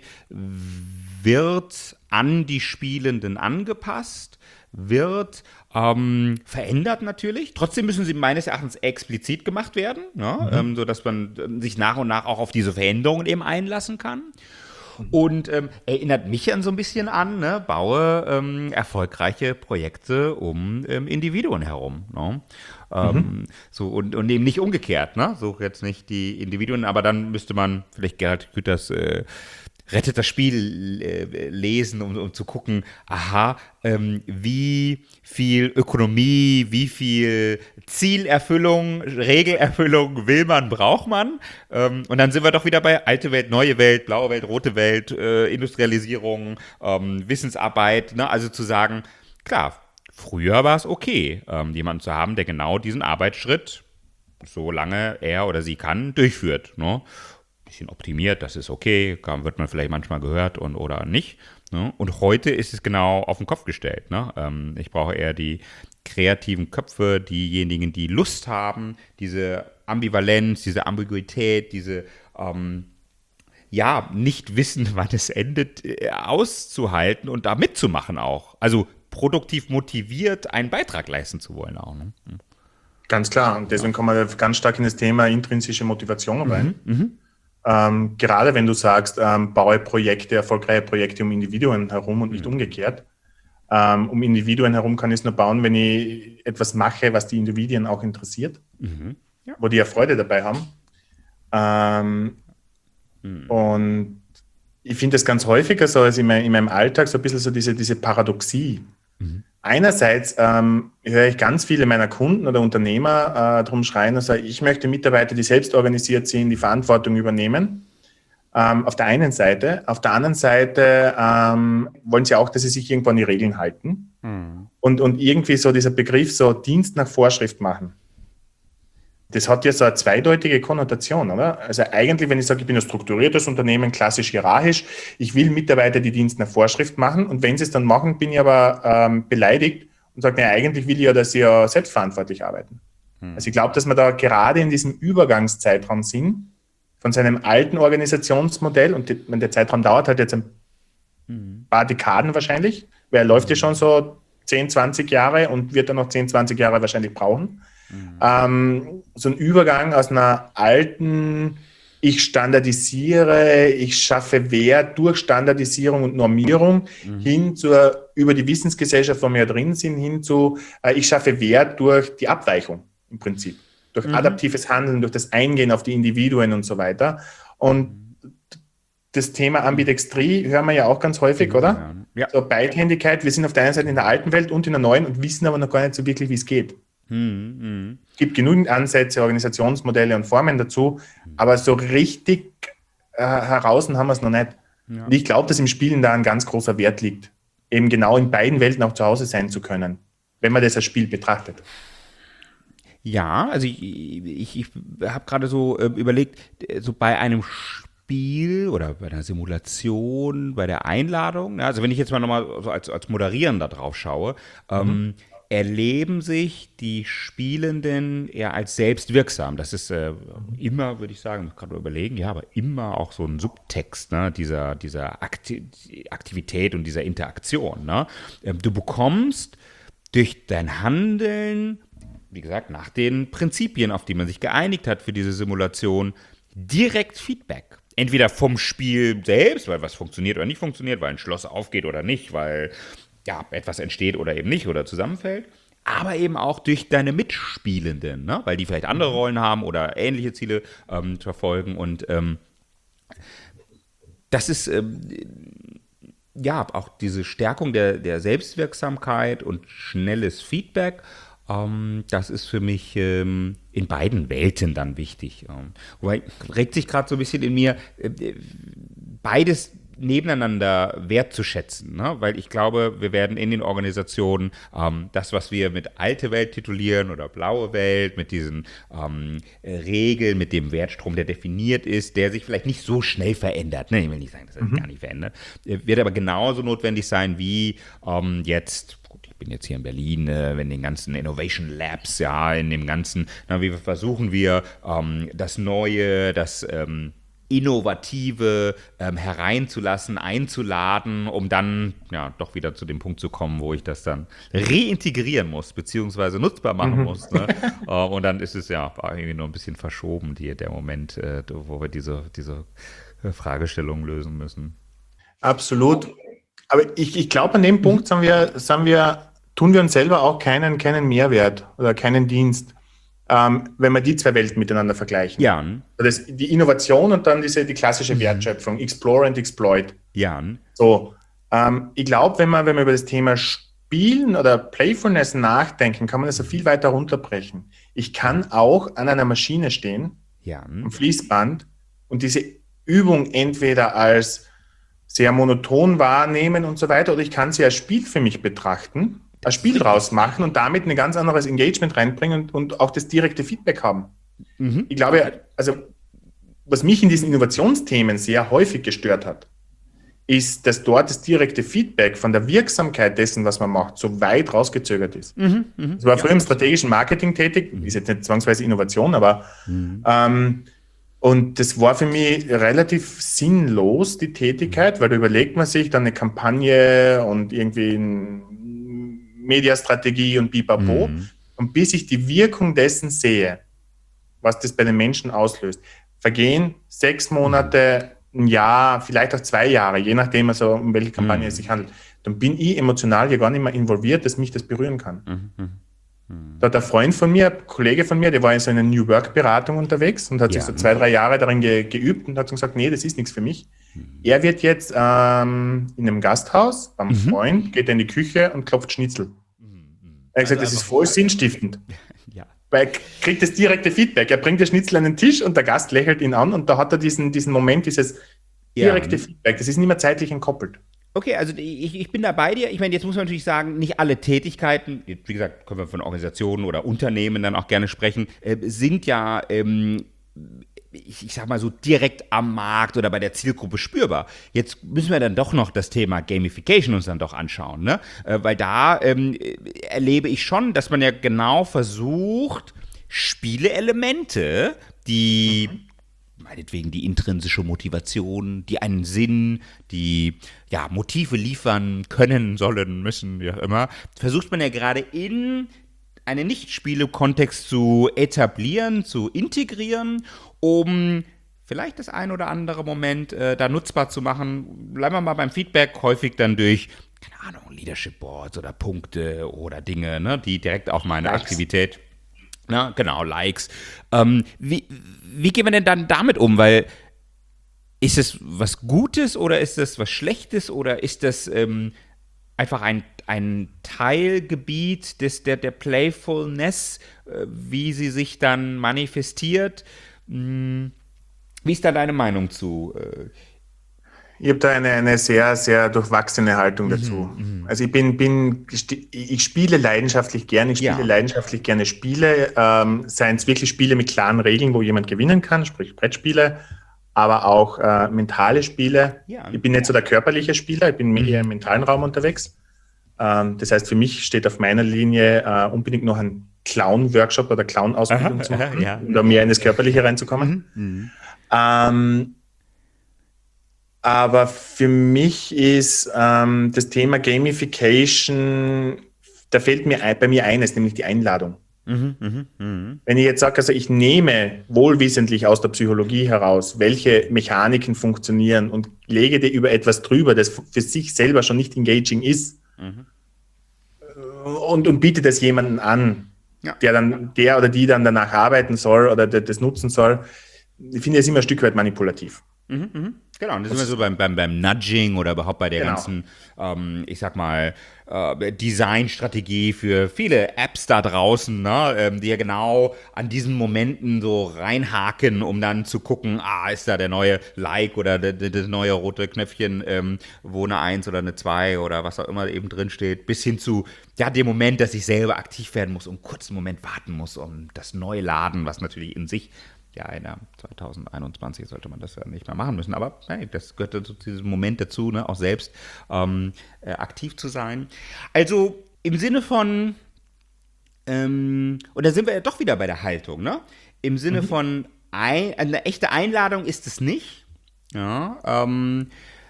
wird an die Spielenden angepasst, wird ähm, verändert natürlich. Trotzdem müssen sie meines Erachtens explizit gemacht werden, ne? Mhm. ähm, sodass man ähm, sich nach und nach auch auf diese Veränderungen eben einlassen kann. Und ähm, erinnert mich an so ein bisschen an, ne, baue ähm, erfolgreiche Projekte um ähm, Individuen herum. Ne? Ähm, mhm. so, und, und eben nicht umgekehrt, ne? Suche jetzt nicht die Individuen, aber dann müsste man vielleicht Gerhard Küters äh, Rettet das Spiel äh, lesen, um, um zu gucken, aha, ähm, wie viel Ökonomie, wie viel Zielerfüllung, Regelerfüllung will man, braucht man. Ähm, und dann sind wir doch wieder bei alte Welt, neue Welt, blaue Welt, rote Welt, äh, Industrialisierung, ähm, Wissensarbeit. Ne? Also zu sagen, klar, früher war es okay, ähm, jemanden zu haben, der genau diesen Arbeitsschritt, solange er oder sie kann, durchführt. Ne? Bisschen optimiert, das ist okay, wird man vielleicht manchmal gehört und oder nicht. Ne? Und heute ist es genau auf den Kopf gestellt. Ne? Ähm, ich brauche eher die kreativen Köpfe, diejenigen, die Lust haben, diese Ambivalenz, diese Ambiguität, diese ähm, ja, nicht wissen, wann es endet, äh, auszuhalten und da mitzumachen auch. Also produktiv motiviert, einen Beitrag leisten zu wollen auch. Ne? Mhm. Ganz klar. Und deswegen ja. kommen wir ganz stark in das Thema intrinsische Motivation rein. Mhm, mh. Ähm, gerade wenn du sagst, ähm, baue Projekte, erfolgreiche Projekte um Individuen herum und nicht mhm. umgekehrt. Ähm, um Individuen herum kann ich es nur bauen, wenn ich etwas mache, was die Individuen auch interessiert, mhm. ja. wo die ja Freude dabei haben. Ähm, mhm. Und ich finde das ganz häufig, also, also in, mein, in meinem Alltag so ein bisschen so diese, diese Paradoxie. Mhm. Einerseits ähm, höre ich ganz viele meiner Kunden oder Unternehmer äh, drum schreien und sagen, ich möchte Mitarbeiter, die selbst organisiert sind, die Verantwortung übernehmen. Ähm, auf der einen Seite. Auf der anderen Seite ähm, wollen sie auch, dass sie sich irgendwo an die Regeln halten. Mhm. Und, und irgendwie so dieser Begriff, so Dienst nach Vorschrift machen. Das hat ja so eine zweideutige Konnotation, oder? Also eigentlich, wenn ich sage, ich bin ein strukturiertes Unternehmen, klassisch hierarchisch, ich will Mitarbeiter, die Dienst nach Vorschrift machen und wenn sie es dann machen, bin ich aber ähm, beleidigt und sage, naja, eigentlich will ich ja, dass sie ja selbstverantwortlich arbeiten. Hm. Also ich glaube, dass wir da gerade in diesem Übergangszeitraum sind, von seinem alten Organisationsmodell, und die, der Zeitraum dauert halt jetzt ein hm. paar Dekaden wahrscheinlich, weil er läuft hm. ja schon so zehn, zwanzig Jahre und wird dann noch zehn, zwanzig Jahre wahrscheinlich brauchen. Mhm. Ähm, so ein Übergang aus einer alten, ich standardisiere, ich schaffe Wert durch Standardisierung und Normierung, mhm. hin zur, über die Wissensgesellschaft, wo wir ja drin sind, hin zu, äh, ich schaffe Wert durch die Abweichung im Prinzip, durch mhm. adaptives Handeln, durch das Eingehen auf die Individuen und so weiter. Und das Thema Ambidextrie hören wir ja auch ganz häufig, oder? Ja. So Beidhändigkeit, wir sind auf der einen Seite in der alten Welt und in der neuen und wissen aber noch gar nicht so wirklich, wie es geht. Mhm. Es gibt genügend Ansätze, Organisationsmodelle und Formen dazu, aber so richtig äh, heraus haben wir es noch nicht. Ja. Und ich glaube, dass im Spielen da ein ganz großer Wert liegt, eben genau in beiden Welten auch zu Hause sein zu können, wenn man das als Spiel betrachtet. Ja, also ich, ich, ich habe gerade so äh, überlegt, äh, so bei einem Spiel oder bei einer Simulation, bei der Einladung, ja, also wenn ich jetzt mal nochmal so als, als Moderierender drauf schaue, ähm, mhm. erleben sich die Spielenden eher als selbstwirksam. Das ist äh, immer, würde ich sagen, ich muss gerade überlegen, ja, aber immer auch so ein Subtext, ne, dieser, dieser Akti- Aktivität und dieser Interaktion. Ne? Ähm, du bekommst durch dein Handeln, wie gesagt, nach den Prinzipien, auf die man sich geeinigt hat für diese Simulation, direkt Feedback. Entweder vom Spiel selbst, weil was funktioniert oder nicht funktioniert, weil ein Schloss aufgeht oder nicht, weil ja, etwas entsteht oder eben nicht oder zusammenfällt, aber eben auch durch deine Mitspielenden, ne? Weil die vielleicht andere Rollen haben oder ähnliche Ziele ähm, verfolgen. Und ähm, das ist ähm, ja auch diese Stärkung der, der Selbstwirksamkeit und schnelles Feedback. Ähm, das ist für mich ähm, in beiden Welten dann wichtig. Ähm, wobei regt sich gerade so ein bisschen in mir, äh, beides nebeneinander wertzuschätzen, ne? Weil ich glaube, wir werden in den Organisationen ähm, das, was wir mit alte Welt titulieren oder blaue Welt, mit diesen ähm, Regeln, mit dem Wertstrom, der definiert ist, der sich vielleicht nicht so schnell verändert, ne? Ich will nicht sagen, dass er sich mhm. gar nicht verändert, wird aber genauso notwendig sein wie ähm, jetzt. Ich bin jetzt hier in Berlin, äh, in den ganzen Innovation Labs, ja, in dem ganzen, na, wie versuchen wir ähm, das Neue, das ähm, Innovative ähm, hereinzulassen, einzuladen, um dann ja doch wieder zu dem Punkt zu kommen, wo ich das dann reintegrieren muss, beziehungsweise nutzbar machen mhm. muss. Ne? äh, und dann ist es ja irgendwie nur ein bisschen verschoben, die, der Moment, äh, wo wir diese, diese Fragestellung lösen müssen. Absolut. Aber ich, ich glaube, an dem Punkt sind wir, sind wir, tun wir uns selber auch keinen, keinen Mehrwert oder keinen Dienst, ähm, wenn wir die zwei Welten miteinander vergleichen. Ja. Das, die Innovation und dann diese, die klassische Wertschöpfung, Explore and Exploit. Ja. So, ähm, ich glaube, wenn man, wenn man über das Thema Spielen oder Playfulness nachdenken, kann man das so viel weiter runterbrechen. Ich kann auch an einer Maschine stehen, ja. am Fließband, und diese Übung entweder als sehr monoton wahrnehmen und so weiter, oder ich kann sie als Spiel für mich betrachten, als Spiel draus machen und damit ein ganz anderes Engagement reinbringen und, und auch das direkte Feedback haben. Mhm. Ich glaube, also was mich in diesen Innovationsthemen sehr häufig gestört hat, ist, dass dort das direkte Feedback von der Wirksamkeit dessen, was man macht, so weit rausgezögert ist. Mhm, mh, ich war früher ja. im strategischen Marketing tätig, mhm. ist jetzt nicht zwangsweise Innovation, aber mhm. ähm, und das war für mich relativ sinnlos, die Tätigkeit, weil da überlegt man sich dann eine Kampagne und irgendwie eine Mediastrategie und Bipapo. Mhm. Und bis ich die Wirkung dessen sehe, was das bei den Menschen auslöst, vergehen sechs Monate, ein Jahr, vielleicht auch zwei Jahre, je nachdem, also um welche Kampagne mhm. es sich handelt. Dann bin ich emotional ja gar nicht mehr involviert, dass mich das berühren kann. Mhm. Da hat ein Freund von mir, ein Kollege von mir, der war in so einer New Work-Beratung unterwegs und hat ja. sich so zwei, drei Jahre darin ge- geübt und hat so gesagt, nee, das ist nichts für mich. Mhm. Er wird jetzt ähm, in einem Gasthaus beim mhm. Freund, geht in die Küche und klopft Schnitzel. Mhm. Er hat gesagt, also das ist voll sinnstiftend. Ja. Weil er kriegt das direkte Feedback. Er bringt den Schnitzel an den Tisch und der Gast lächelt ihn an und da hat er diesen, diesen Moment, dieses direkte ja. Feedback. Das ist nicht mehr zeitlich entkoppelt. Okay, also ich, ich bin da bei dir. Ich meine, jetzt muss man natürlich sagen, nicht alle Tätigkeiten, wie gesagt, können wir von Organisationen oder Unternehmen dann auch gerne sprechen, äh, sind ja, ähm, ich, ich sag mal so, direkt am Markt oder bei der Zielgruppe spürbar. Jetzt müssen wir dann doch noch das Thema Gamification uns dann doch anschauen, ne? Äh, weil da ähm, erlebe ich schon, dass man ja genau versucht, Spieleelemente, die mhm. meinetwegen die intrinsische Motivation, die einen Sinn, die ja, Motive liefern können, sollen, müssen, wie auch immer, versucht man ja gerade in einen Nicht-Spiele-Kontext zu etablieren, zu integrieren, um vielleicht das ein oder andere Moment äh, da nutzbar zu machen. Bleiben wir mal beim Feedback, häufig dann durch, keine Ahnung, Leadership Boards oder Punkte oder Dinge, ne, die direkt auf meine Likes. Aktivität, na, genau, Likes. Ähm, wie, wie gehen wir denn dann damit um? Weil ist es was Gutes oder ist das was Schlechtes oder ist das ähm, einfach ein, ein Teilgebiet des, der, der Playfulness, äh, wie sie sich dann manifestiert? Hm, wie ist da deine Meinung zu? Äh, Ich habe da eine, eine sehr, sehr durchwachsene Haltung dazu. Mhm, Also ich bin, bin, ich spiele leidenschaftlich gerne, ich spiele Ja. leidenschaftlich gerne Spiele, ähm, seien es wirklich Spiele mit klaren Regeln, wo jemand gewinnen kann, sprich Brettspiele, aber auch äh, mentale Spiele. Ja. Ich bin nicht so der körperliche Spieler, ich bin mehr eher im mentalen Raum unterwegs. Ähm, das heißt, für mich steht auf meiner Linie äh, unbedingt noch ein Clown-Workshop oder Clown-Ausbildung Aha, zu machen, ja. um da mehr in das Körperliche reinzukommen. Mhm. Ähm, Aber für mich ist ähm, das Thema Gamification, da fällt mir ein, bei mir eines, nämlich die Einladung. Mhm, mhm, mhm. Wenn ich jetzt sage, also ich nehme wohlwissentlich aus der Psychologie heraus, welche Mechaniken funktionieren und lege dir über etwas drüber, das für sich selber schon nicht engaging ist, Mhm. und, und biete das jemandem an, Ja. der dann, der oder die dann danach arbeiten soll oder das nutzen soll, ich finde das immer ein Stück weit manipulativ. Mhm, mhm. Genau, und das sind wir so beim, beim, beim Nudging oder überhaupt bei der Genau. ganzen, ähm, ich sag mal, äh, Designstrategie für viele Apps da draußen, ne, ähm, die ja genau an diesen Momenten so reinhaken, um dann zu gucken, ah, ist da der neue Like oder der, der, das neue rote Knöpfchen, ähm, wo eine eins oder eine zwei oder was auch immer eben drin steht, bis hin zu, ja, dem Moment, dass ich selber aktiv werden muss und einen kurzen Moment warten muss, um das neue Laden, was natürlich in sich ja, in der zwanzig einundzwanzig sollte man das ja nicht mehr machen müssen, aber hey, das gehört zu diesem Moment dazu, ne, auch selbst ähm, äh, aktiv zu sein. Also im Sinne von, ähm, und da sind wir ja doch wieder bei der Haltung, ne? Im Sinne Mhm. von, ein, eine echte Einladung ist es nicht, ja, ähm,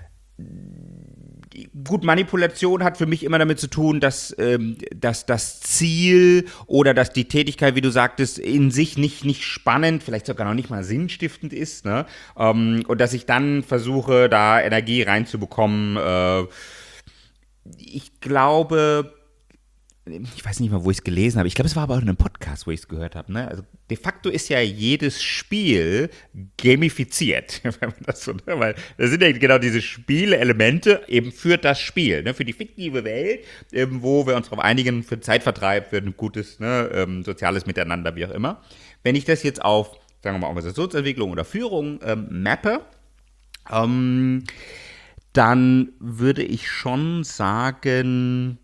gut, Manipulation hat für mich immer damit zu tun, dass, ähm, dass das Ziel oder dass die Tätigkeit, wie du sagtest, in sich nicht, nicht spannend, vielleicht sogar noch nicht mal sinnstiftend ist, ne? Ähm, und dass ich dann versuche, da Energie reinzubekommen. Äh, ich glaube, ich weiß nicht mal, wo ich es gelesen habe. Ich glaube, es war aber auch in einem Podcast, wo ich es gehört habe. Ne? Also de facto ist ja jedes Spiel gamifiziert, wenn man das so, ne? Weil das sind ja genau diese Spielelemente eben für das Spiel, ne? Für die fiktive Welt, eben, wo wir uns darauf einigen, für Zeitvertreib, für ein gutes, ne, ähm, soziales Miteinander, wie auch immer. Wenn ich das jetzt auf, sagen wir mal, Organisationsentwicklung oder Führung ähm, mappe, ähm, dann würde ich schon sagen,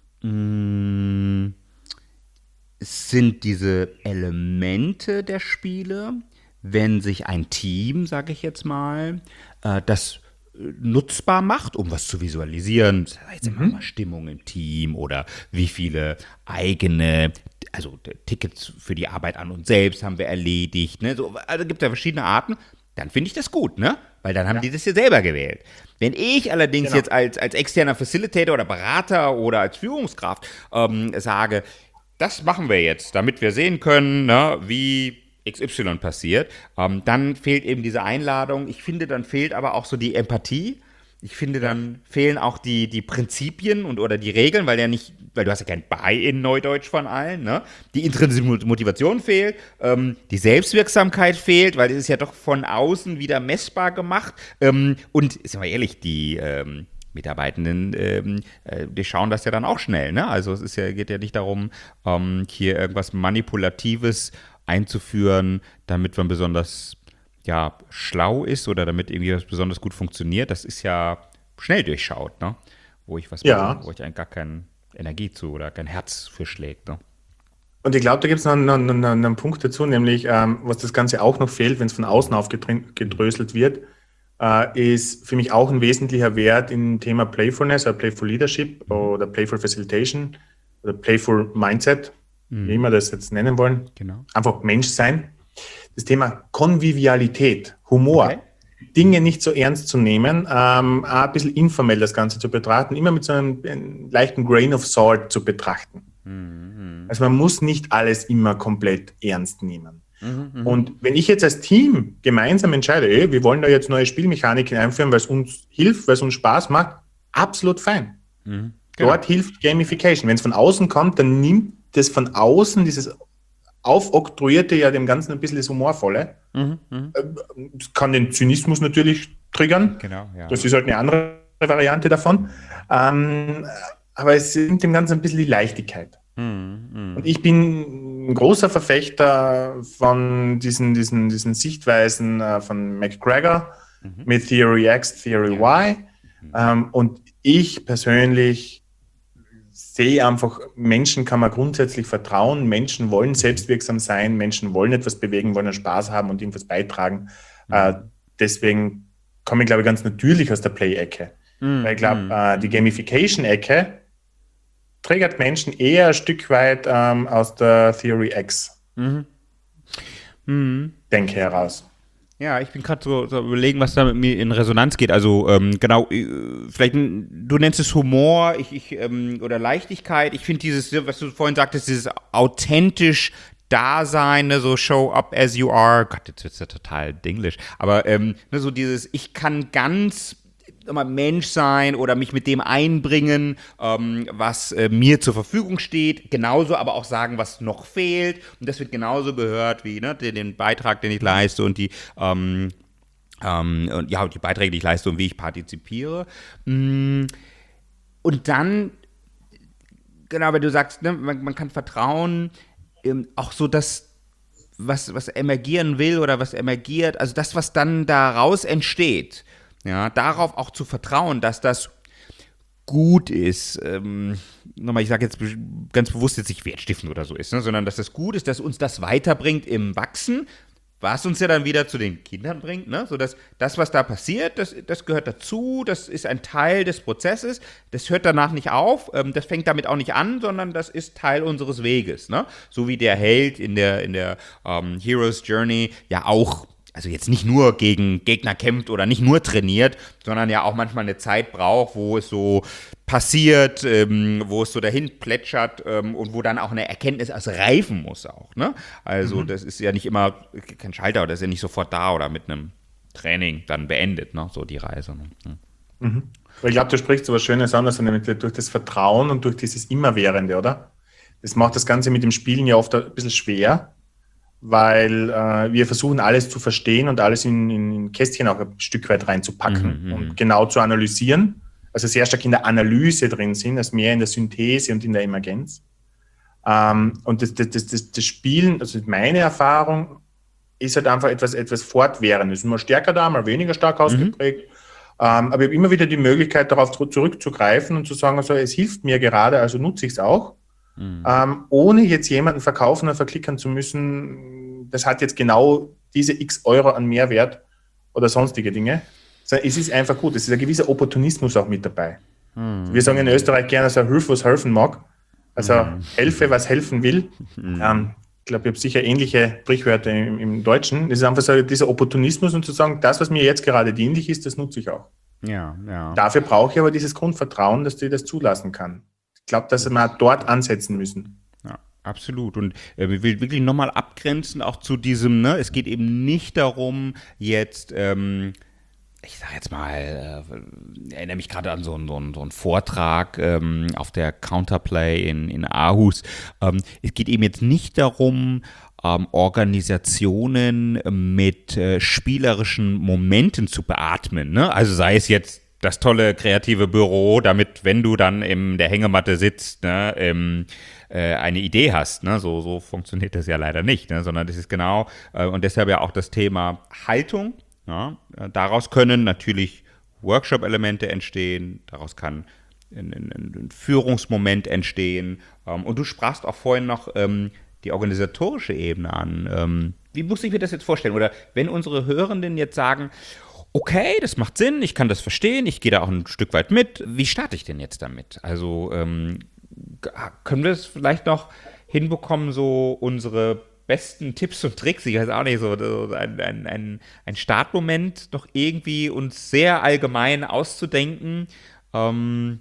es sind diese Elemente der Spiele, wenn sich ein Team, sage ich jetzt mal, äh, das nutzbar macht, um was zu visualisieren, jetzt immer mal Stimmung im Team oder wie viele eigene, also Tickets für die Arbeit an uns selbst haben wir erledigt, ne? So, also gibt es ja verschiedene Arten, dann finde ich das gut, ne? Weil dann haben die das ja selber gewählt. Wenn ich allerdings Genau. jetzt als, als externer Facilitator oder Berater oder als Führungskraft ähm, sage, das machen wir jetzt, damit wir sehen können, ne, wie X Y passiert, ähm, dann fehlt eben diese Einladung. Ich finde, dann fehlt aber auch so die Empathie. Ich finde, dann fehlen auch die, die Prinzipien und oder die Regeln, weil ja nicht, weil du hast ja kein Buy-in Neudeutsch von allen, ne? Die intrinsische Motivation fehlt, ähm, die Selbstwirksamkeit fehlt, weil es ist ja doch von außen wieder messbar gemacht. Ähm, und, sind wir ehrlich, die ähm, Mitarbeitenden, ähm, äh, die schauen das ja dann auch schnell, ne? Also es ist ja, geht ja nicht darum, ähm, hier irgendwas Manipulatives einzuführen, damit man besonders ja, schlau ist oder damit irgendwie was besonders gut funktioniert, das ist ja schnell durchschaut, ne? Wo ich was Ja. mache, wo ich eigentlich gar keine Energie zu oder kein Herz für schlägt, ne? Und ich glaube, da gibt es noch, noch, noch, noch einen Punkt dazu, nämlich ähm, was das Ganze auch noch fehlt, wenn es von außen aufgedröselt wird, äh, ist für mich auch ein wesentlicher Wert im Thema Playfulness oder Playful Leadership oder Playful Facilitation oder Playful Mindset, wie immer das jetzt nennen wollen. Genau. Einfach Mensch sein. Das Thema Konvivialität, Humor, Okay. Dinge nicht so ernst zu nehmen, ähm, auch ein bisschen informell das Ganze zu betrachten, immer mit so einem, einem leichten Grain of Salt zu betrachten. Mhm. Also man muss nicht alles immer komplett ernst nehmen. Mhm. Und wenn ich jetzt als Team gemeinsam entscheide, ey, wir wollen da jetzt neue Spielmechaniken einführen, weil es uns hilft, weil es uns Spaß macht, absolut fein. Mhm. Genau. Dort hilft Gamification. Wenn es von außen kommt, dann nimmt das von außen, dieses Aufoktroyierte ja dem Ganzen ein bisschen das Humorvolle. Mhm. Mhm. Das kann den Zynismus natürlich triggern. Genau, ja. Das ist halt eine andere Variante davon. Ähm, aber es nimmt dem Ganzen ein bisschen die Leichtigkeit. Mhm, mh. Und ich bin ein großer Verfechter von diesen, diesen, diesen Sichtweisen äh, von McGregor Mhm. mit Theory X, Theory Ja. Y. Ähm, und ich persönlich sehe einfach, Menschen kann man grundsätzlich vertrauen. Menschen wollen selbstwirksam sein. Menschen wollen etwas bewegen, wollen Spaß haben und irgendwas beitragen. Mhm. Äh, deswegen komme ich, glaube ich, ganz natürlich aus der Play-Ecke. Mhm. Weil ich glaube, Mhm. äh, die Gamification-Ecke triggert Menschen eher ein Stück weit ähm, aus der Theory X, Mhm. Mhm. denke heraus. Ja, ich bin gerade so, so überlegen, was da mit mir in Resonanz geht. Also ähm, genau, äh, vielleicht, du nennst es Humor ich, ich, ähm, oder Leichtigkeit. Ich finde dieses, was du vorhin sagtest, dieses authentisch Dasein, ne, so show up as you are. Gott, jetzt wird's ja total dinglisch. Aber ähm, ne, so dieses, ich kann ganz immer Mensch sein oder mich mit dem einbringen, ähm, was äh, mir zur Verfügung steht, genauso aber auch sagen, was noch fehlt, und das wird genauso gehört wie ne, den, den Beitrag, den ich leiste und die ähm, ähm, und, ja, die Beiträge, die ich leiste und wie ich partizipiere. Und dann, genau, wenn du sagst, ne, man, man kann vertrauen, ähm, auch so das, was, was emergieren will oder was emergiert, also das, was dann daraus entsteht, ja, darauf auch zu vertrauen, dass das gut ist. Ähm, nochmal, ich sage jetzt ganz bewusst jetzt nicht wertstiftend oder so ist, ne, sondern dass das gut ist, dass uns das weiterbringt im Wachsen, was uns ja dann wieder zu den Kindern bringt, ne? So dass das, was da passiert, das, das gehört dazu, das ist ein Teil des Prozesses, das hört danach nicht auf, ähm, das fängt damit auch nicht an, sondern das ist Teil unseres Weges, ne? So wie der Held in der, in der ähm, Hero's Journey ja auch, also jetzt nicht nur gegen Gegner kämpft oder nicht nur trainiert, sondern ja auch manchmal eine Zeit braucht, wo es so passiert, ähm, wo es so dahin plätschert ähm, und wo dann auch eine Erkenntnis erst reifen muss auch, ne? Also mhm. das ist ja nicht immer kein Schalter, das ist ja nicht sofort da oder mit einem Training dann beendet, ne? So die Reise. Ne? Mhm. Ich glaube, du sprichst so was Schönes an, also nämlich durch das Vertrauen und durch dieses Immerwährende, oder? Das macht das Ganze mit dem Spielen ja oft ein bisschen schwer, weil äh, wir versuchen, alles zu verstehen und alles in, in Kästchen auch ein Stück weit reinzupacken mhm, und genau zu analysieren. Also sehr stark in der Analyse drin sind, als mehr in der Synthese und in der Emergenz. Ähm, und das, das, das, das Spielen, also meine Erfahrung, ist halt einfach etwas, etwas Fortwährendes. Ist mal stärker da, mal weniger stark ausgeprägt. Mhm. Ähm, aber ich habe immer wieder die Möglichkeit, darauf zurückzugreifen und zu sagen, also, es hilft mir gerade, also nutze ich es auch. Mhm. Ähm, ohne jetzt jemanden verkaufen oder verklickern zu müssen, das hat jetzt genau diese x Euro an Mehrwert oder sonstige Dinge. Sondern es ist einfach gut, es ist ein gewisser Opportunismus auch mit dabei. Mhm. Wir sagen in Österreich gerne, also hilf, was helfen mag. Also mhm. helfe, was helfen will. Mhm. Ähm, ich glaube, ich habe sicher ähnliche Sprichwörter im, im Deutschen. Es ist einfach so dieser Opportunismus und zu sagen, das, was mir jetzt gerade dienlich ist, das nutze ich auch. Ja, ja. Dafür brauche ich aber dieses Grundvertrauen, dass ich das zulassen kann. Ich glaube, dass wir dort ansetzen müssen. Ja, absolut. Und äh, ich will wirklich nochmal abgrenzen, auch zu diesem, ne, es geht eben nicht darum, jetzt, ähm, ich sag jetzt mal, äh, erinnere mich gerade an so einen, so einen, so einen Vortrag ähm, auf der Counterplay in, in Aarhus. Ähm, es geht eben jetzt nicht darum, ähm, Organisationen mit äh, spielerischen Momenten zu beatmen, ne? Also sei es jetzt das tolle kreative Büro, damit, wenn du dann in der Hängematte sitzt, ne, ähm, äh, eine Idee hast. Ne? So, so funktioniert das ja leider nicht, ne? Sondern das ist genau, äh, und deshalb ja auch das Thema Haltung. Ja? Daraus können natürlich Workshop-Elemente entstehen, daraus kann ein, ein, ein Führungsmoment entstehen. Ähm, und du sprachst auch vorhin noch ähm, die organisatorische Ebene an. Ähm, wie muss ich mir das jetzt vorstellen? Oder wenn unsere Hörenden jetzt sagen, okay, das macht Sinn, ich kann das verstehen, ich gehe da auch ein Stück weit mit. Wie starte ich denn jetzt damit? Also ähm, können wir es vielleicht noch hinbekommen, so unsere besten Tipps und Tricks, ich weiß auch nicht, so, so ein, ein, ein, ein Startmoment noch irgendwie uns sehr allgemein auszudenken. Ähm,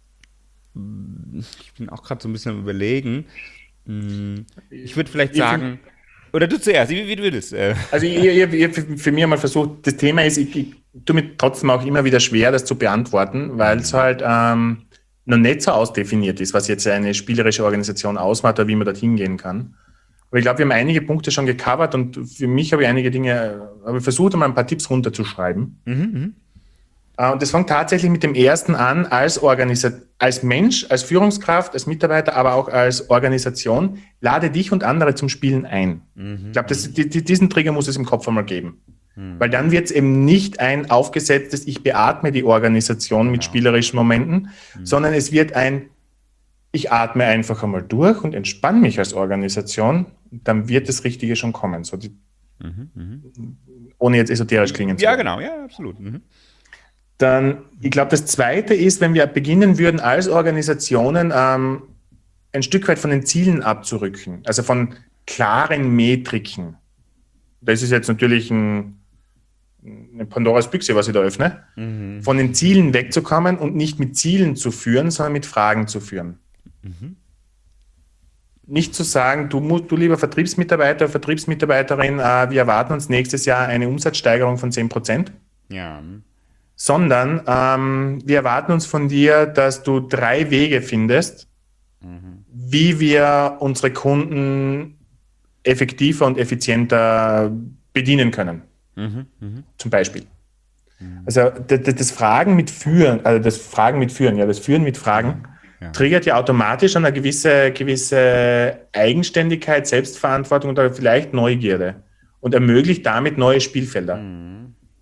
ich bin auch gerade so ein bisschen am Überlegen. Ich würde vielleicht sagen... Oder du zuerst, wie, wie du willst. Also ich, ich, ich für mich einmal versucht, das Thema ist, ich, ich tue mir trotzdem auch immer wieder schwer, das zu beantworten, weil es halt ähm, noch nicht so ausdefiniert ist, was jetzt eine spielerische Organisation ausmacht oder wie man dorthin gehen kann. Aber ich glaube, wir haben einige Punkte schon gecovert und für mich habe ich einige Dinge, habe ich versucht, einmal ein paar Tipps runterzuschreiben. Mhm. Und das fängt tatsächlich mit dem ersten an, als Organisa- als Mensch, als Führungskraft, als Mitarbeiter, aber auch als Organisation, lade dich und andere zum Spielen ein. Mhm. Ich glaube, die, die, diesen Trigger muss es im Kopf einmal geben. Mhm. Weil dann wird es eben nicht ein aufgesetztes, ich beatme die Organisation genau. mit spielerischen Momenten, mhm. sondern es wird ein, ich atme einfach einmal durch und entspanne mich als Organisation, dann wird das Richtige schon kommen. So die, mhm, mh. Ohne jetzt esoterisch klingen zu Ja, genau, ja, absolut. Mhm. Dann, ich glaube, das Zweite ist, wenn wir beginnen würden, als Organisationen ähm, ein Stück weit von den Zielen abzurücken, also von klaren Metriken. Das ist jetzt natürlich ein, eine Pandoras Büchse, was ich da öffne. Mhm. Von den Zielen wegzukommen und nicht mit Zielen zu führen, sondern mit Fragen zu führen. Mhm. Nicht zu sagen, du, musst, du lieber Vertriebsmitarbeiter, Vertriebsmitarbeiterin, äh, wir erwarten uns nächstes Jahr eine Umsatzsteigerung von zehn Prozent. Ja. Sondern ähm, wir erwarten uns von dir, dass du drei Wege findest, mhm. wie wir unsere Kunden effektiver und effizienter bedienen können. Mhm. Mhm. Zum Beispiel. Mhm. Also das, das Fragen mit Führen, also das Fragen mit Führen, ja, das Führen mit Fragen, ja. triggert ja automatisch eine gewisse, gewisse Eigenständigkeit, Selbstverantwortung oder vielleicht Neugierde und ermöglicht damit neue Spielfelder. Mhm.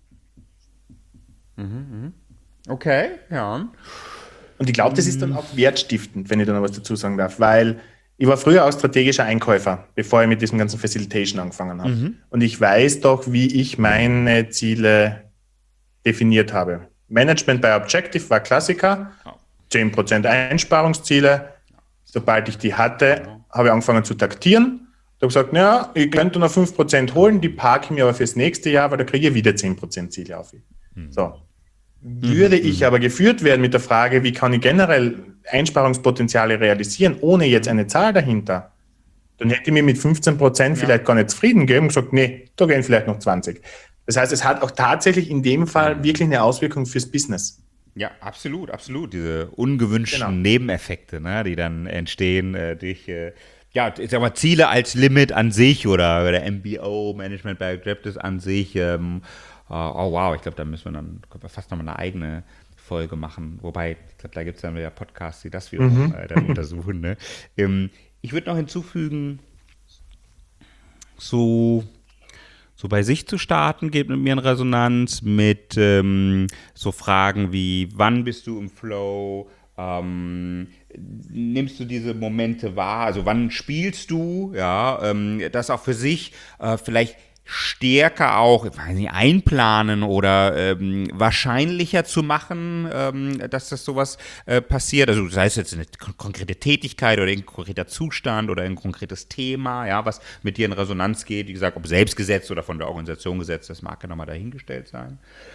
Okay, ja. Und ich glaube, das ist dann auch wertstiftend, wenn ich da noch was dazu sagen darf, weil ich war früher auch strategischer Einkäufer, bevor ich mit diesem ganzen Facilitation angefangen habe. Mhm. Und ich weiß doch, wie ich meine Ziele definiert habe. Management by Objective war Klassiker, zehn Prozent Einsparungsziele. Sobald ich die hatte, habe ich angefangen zu taktieren. Ich habe gesagt, naja, ich könnte noch fünf Prozent holen, die parke ich mir aber fürs nächste Jahr, weil da kriege ich wieder zehn Prozent Ziele auf. Mhm. So. Würde ich aber geführt werden mit der Frage, wie kann ich generell Einsparungspotenziale realisieren, ohne jetzt eine Zahl dahinter, dann hätte ich mir mit fünfzehn Prozent ja. vielleicht gar nicht zufrieden gegeben und gesagt, nee, da gehen vielleicht noch zwanzig. Das heißt, es hat auch tatsächlich in dem Fall wirklich eine Auswirkung fürs Business. Ja, absolut, absolut. Diese ungewünschten genau. Nebeneffekte, ne, die dann entstehen äh, durch äh, ja, ich sag mal, Ziele als Limit an sich oder, oder M B O, Management by Objectives an sich. Ähm, Oh wow, ich glaube, da müssen wir dann fast nochmal eine eigene Folge machen. Wobei, ich glaube, da gibt es dann wieder Podcasts, die das wieder mhm. äh, dann untersuchen. Ne? Ähm, ich würde noch hinzufügen, so, so bei sich zu starten, geht mit mir in Resonanz mit ähm, so Fragen wie, wann bist du im Flow? Ähm, nimmst du diese Momente wahr? Also wann spielst du? Ja, ähm, das auch für sich äh, vielleicht stärker auch, ich weiß nicht, einplanen oder ähm, wahrscheinlicher zu machen, ähm, dass das sowas äh, passiert. Also sei es jetzt eine konkrete Tätigkeit oder ein konkreter Zustand oder ein konkretes Thema, ja, was mit dir in Resonanz geht. Wie gesagt, ob selbstgesetzt oder von der Organisation gesetzt, das mag ja nochmal dahingestellt sein.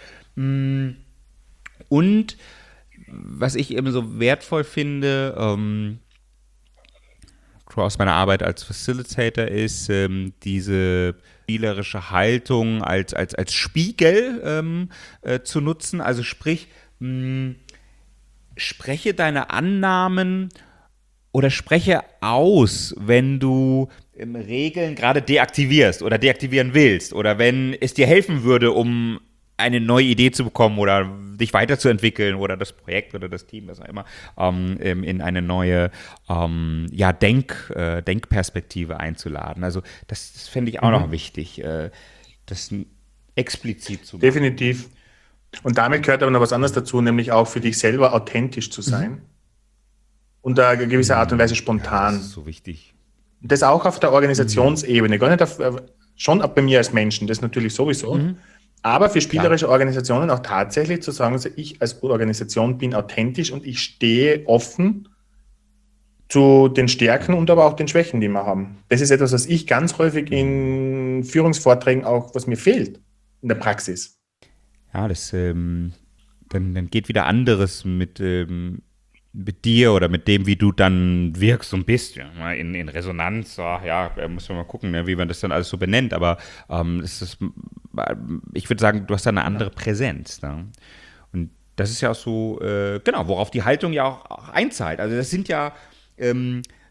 Und was ich eben so wertvoll finde, ähm, aus meiner Arbeit als Facilitator ist, ähm, diese spielerische Haltung als, als, als Spiegel ähm, äh, zu nutzen. Also sprich, mh, spreche deine Annahmen oder spreche aus, wenn du ähm, Regeln gerade deaktivierst oder deaktivieren willst oder wenn es dir helfen würde, um eine neue Idee zu bekommen oder dich weiterzuentwickeln oder das Projekt oder das Team, was auch immer, ähm, in eine neue ähm, ja, Denk, äh, Denkperspektive einzuladen. Also das, das fände ich auch mhm. noch wichtig, äh, das explizit zu machen. Definitiv. Und damit gehört aber noch was anderes dazu, nämlich auch für dich selber authentisch zu sein mhm. und eine gewisse Art und Weise spontan. Ja, das ist so wichtig. Das auch auf der Organisationsebene, mhm. gar nicht auf, schon ab bei mir als Menschen, das natürlich sowieso, mhm. aber für spielerische Klar. Organisationen auch tatsächlich zu sagen, also ich als Organisation bin authentisch und ich stehe offen zu den Stärken und aber auch den Schwächen, die wir haben. Das ist etwas, was ich ganz häufig in Führungsvorträgen auch, was mir fehlt in der Praxis. Ja, das ähm, dann, dann geht wieder anderes mit, ähm, mit dir oder mit dem, wie du dann wirkst und bist, ja, in, in Resonanz, ach, ja, muss man mal gucken, ne, wie man das dann alles so benennt, aber ähm, es ist, ich würde sagen, du hast da eine andere Präsenz. Ne? Und das ist ja auch so, äh, genau, worauf die Haltung ja auch, auch einzahlt. Also das sind ja ähm,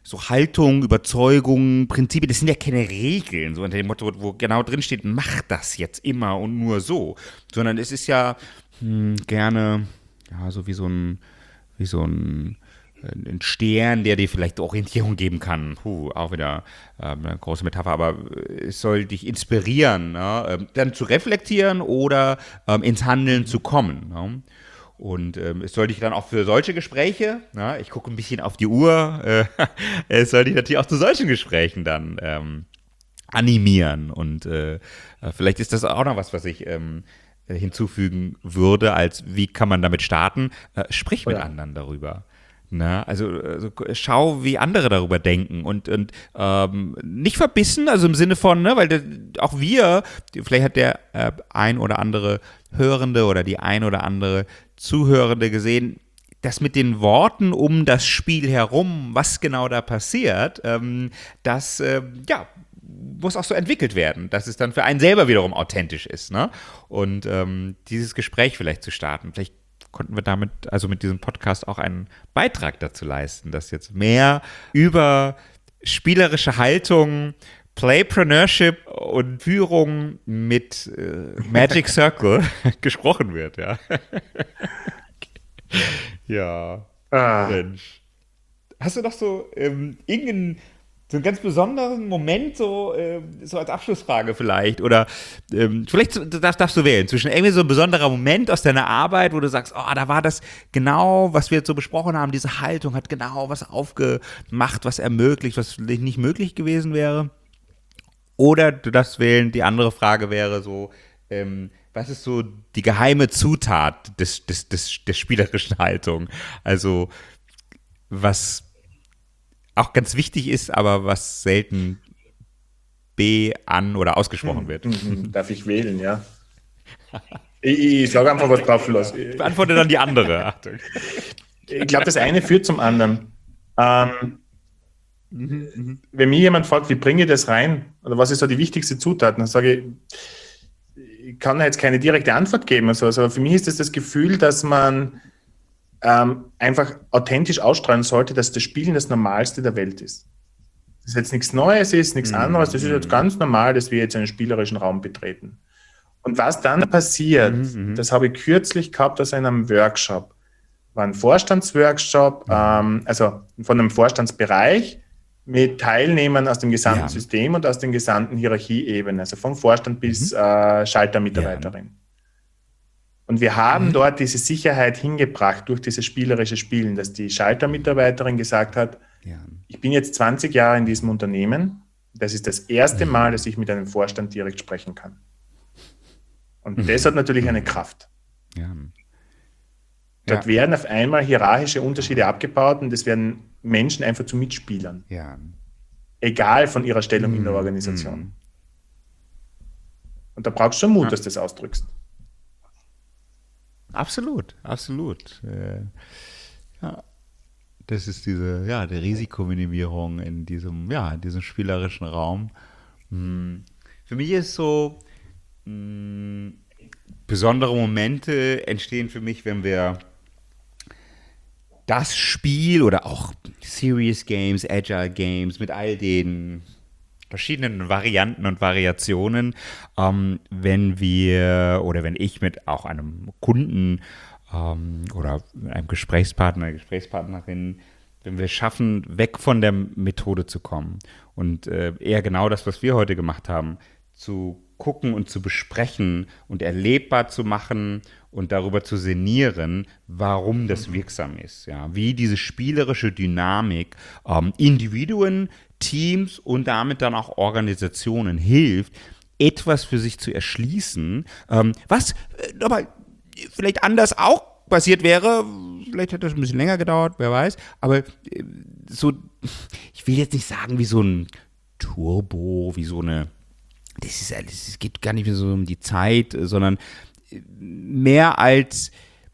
so Haltung, Überzeugungen, Prinzipien, das sind ja keine Regeln, so unter dem Motto, wo genau drin steht, mach das jetzt immer und nur so, sondern es ist ja hm, gerne, ja, so wie so ein, wie so ein, ein Stern, der dir vielleicht Orientierung geben kann. Puh, auch wieder äh, eine große Metapher, aber es soll dich inspirieren, ne? ähm, dann zu reflektieren oder ähm, ins Handeln zu kommen. Ne? Und ähm, es soll dich dann auch für solche Gespräche, na, ich gucke ein bisschen auf die Uhr, äh, es soll dich natürlich auch zu solchen Gesprächen dann ähm, animieren. Und äh, vielleicht ist das auch noch was, was ich ähm, hinzufügen würde, als wie kann man damit starten? Äh, sprich mit ja. anderen darüber. Na, also, also schau, wie andere darüber denken und, und ähm, nicht verbissen, also im Sinne von, ne, weil das, auch wir, vielleicht hat der äh, ein oder andere Hörende oder die ein oder andere Zuhörende gesehen, dass mit den Worten um das Spiel herum, was genau da passiert, ähm, das, äh, ja, muss auch so entwickelt werden, dass es dann für einen selber wiederum authentisch ist, ne? Und ähm, dieses Gespräch vielleicht zu starten, vielleicht konnten wir damit, also mit diesem Podcast auch einen Beitrag dazu leisten, dass jetzt mehr über spielerische Haltung, Playpreneurship und Führung mit äh, Magic Circle gesprochen wird, ja. ja. Ah. Mensch. Hast du noch so ähm, irgendeinen so einen ganz besonderen Moment, so, äh, so als Abschlussfrage vielleicht, oder ähm, vielleicht darfst, darfst du wählen, zwischen irgendwie so ein besonderer Moment aus deiner Arbeit, wo du sagst, oh, da war das genau, was wir jetzt so besprochen haben, diese Haltung hat genau was aufgemacht, was ermöglicht, was nicht möglich gewesen wäre. Oder du darfst wählen, die andere Frage wäre so, ähm, was ist so die geheime Zutat des, des, des, der spielerischen Haltung? Also, was auch ganz wichtig ist, aber was selten B an oder ausgesprochen wird. Darf ich wählen, ja? Ich, ich sage einfach was drauf los. Beantworte dann die andere. Achtung. Ich glaube, das eine führt zum anderen. Ähm, mhm. Wenn mir jemand fragt, wie bringe ich das rein, oder was ist so die wichtigste Zutat, dann sage ich, ich kann jetzt keine direkte Antwort geben. Also, also für mich ist das das Gefühl, dass man ähm, einfach authentisch ausstrahlen sollte, dass das Spielen das Normalste der Welt ist. Das ist jetzt nichts Neues ist, nichts anderes, das ist jetzt ganz normal, dass wir jetzt einen spielerischen Raum betreten. Und was dann passiert, mhm, das habe ich kürzlich gehabt aus einem Workshop, war ein Vorstandsworkshop, mhm. ähm, also von einem Vorstandsbereich mit Teilnehmern aus dem gesamten ja. System und aus den gesamten Hierarchieebenen, also vom Vorstand bis mhm. äh, Schaltermitarbeiterin. Ja. Und wir haben mhm. dort diese Sicherheit hingebracht durch dieses spielerische Spielen, dass die Schaltermitarbeiterin gesagt hat, ja. ich bin jetzt zwanzig Jahre in diesem Unternehmen, das ist das erste Mal, dass ich mit einem Vorstand direkt sprechen kann. Und mhm. das hat natürlich eine Kraft. Ja. Dort ja. werden auf einmal hierarchische Unterschiede abgebaut und es werden Menschen einfach zu Mitspielern. Ja. Egal von ihrer Stellung mhm. in der Organisation. Mhm. Und da brauchst du schon Mut, ja. dass du das ausdrückst. Absolut, absolut. Äh, ja. Das ist diese, ja, die Risikominimierung in diesem, ja, in diesem spielerischen Raum. Hm. Für mich ist so, mh, besondere Momente entstehen für mich, wenn wir das Spiel oder auch Serious Games, Agile Games mit all den verschiedenen Varianten und Variationen, ähm, wenn wir oder wenn ich mit auch einem Kunden ähm, oder einem Gesprächspartner, einer Gesprächspartnerin, wenn wir schaffen, weg von der Methode zu kommen und äh, eher genau das, was wir heute gemacht haben, zu gucken und zu besprechen und erlebbar zu machen und darüber zu sinnieren, warum das wirksam ist. Ja? Wie diese spielerische Dynamik ähm, Individuen, Teams und damit dann auch Organisationen hilft, etwas für sich zu erschließen, ähm, was äh, aber vielleicht anders auch passiert wäre, vielleicht hätte das ein bisschen länger gedauert, wer weiß, aber äh, so, ich will jetzt nicht sagen wie so ein Turbo, wie so eine, das ist alles, es geht gar nicht mehr so um die Zeit, sondern mehr als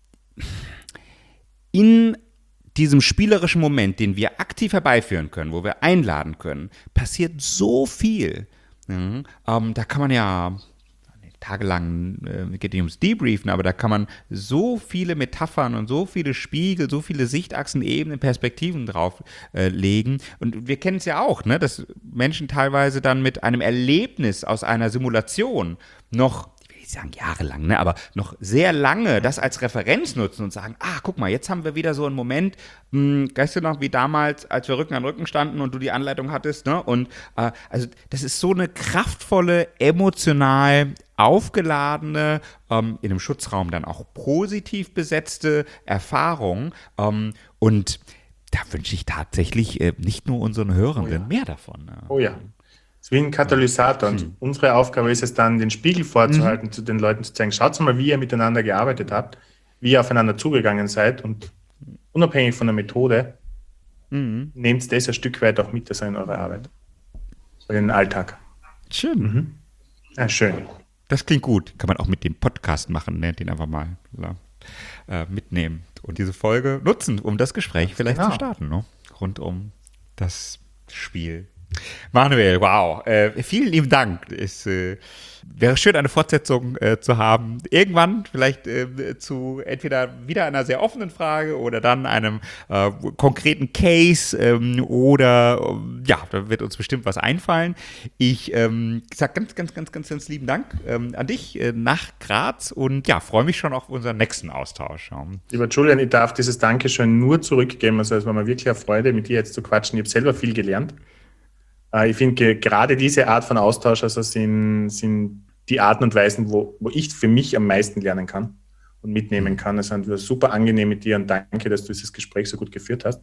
in diesem spielerischen Moment, den wir aktiv herbeiführen können, wo wir einladen können, passiert so viel. Ja, ähm, da kann man ja tagelang, äh, geht nicht ums Debriefen, aber da kann man so viele Metaphern und so viele Spiegel, so viele Sichtachsen, Ebenen, Perspektiven drauf äh, legen. Und wir kennen es ja auch, ne, dass Menschen teilweise dann mit einem Erlebnis aus einer Simulation noch, ich will nicht sagen jahrelang, ne, aber noch sehr lange das als Referenz nutzen und sagen, ah, guck mal, jetzt haben wir wieder so einen Moment, hm, weißt du noch, wie damals, als wir Rücken an Rücken standen und du die Anleitung hattest, ne, und äh, also das ist so eine kraftvolle, emotional aufgeladene, ähm, in einem Schutzraum dann auch positiv besetzte Erfahrung, ähm, und da wünsche ich tatsächlich äh, nicht nur unseren Hörenden oh ja. mehr davon. Ne? Oh ja. Es ist wie ein Katalysator. Und hm. unsere Aufgabe ist es dann, den Spiegel vorzuhalten, mhm. zu den Leuten zu zeigen, schaut mal, wie ihr miteinander gearbeitet habt, wie ihr aufeinander zugegangen seid und unabhängig von der Methode, mhm. nehmt das ein Stück weit auch mit in eure Arbeit. In den Alltag. Schön. Mhm. Ja, schön. Das klingt gut. Kann man auch mit dem Podcast machen, ne? Den einfach mal äh, mitnehmen und diese Folge nutzen, um das Gespräch vielleicht genau. zu starten, ne? Rund um das Spiel. Manuel, wow. Äh, vielen lieben Dank. Es äh, wäre schön, eine Fortsetzung äh, zu haben. Irgendwann vielleicht äh, zu entweder wieder einer sehr offenen Frage oder dann einem äh, konkreten Case ähm, oder äh, ja, da wird uns bestimmt was einfallen. Ich ähm, sage ganz, ganz, ganz, ganz, ganz lieben Dank ähm, an dich äh, nach Graz und ja, freue mich schon auf unseren nächsten Austausch. Ja. Lieber Julian, ich darf dieses Dankeschön nur zurückgeben. Also es war mir wirklich eine Freude, mit dir jetzt zu quatschen. Ich habe selber viel gelernt. Ich finde gerade diese Art von Austausch, also sind, sind die Arten und Weisen, wo, wo ich für mich am meisten lernen kann und mitnehmen kann. Es war super angenehm mit dir und danke, dass du dieses Gespräch so gut geführt hast.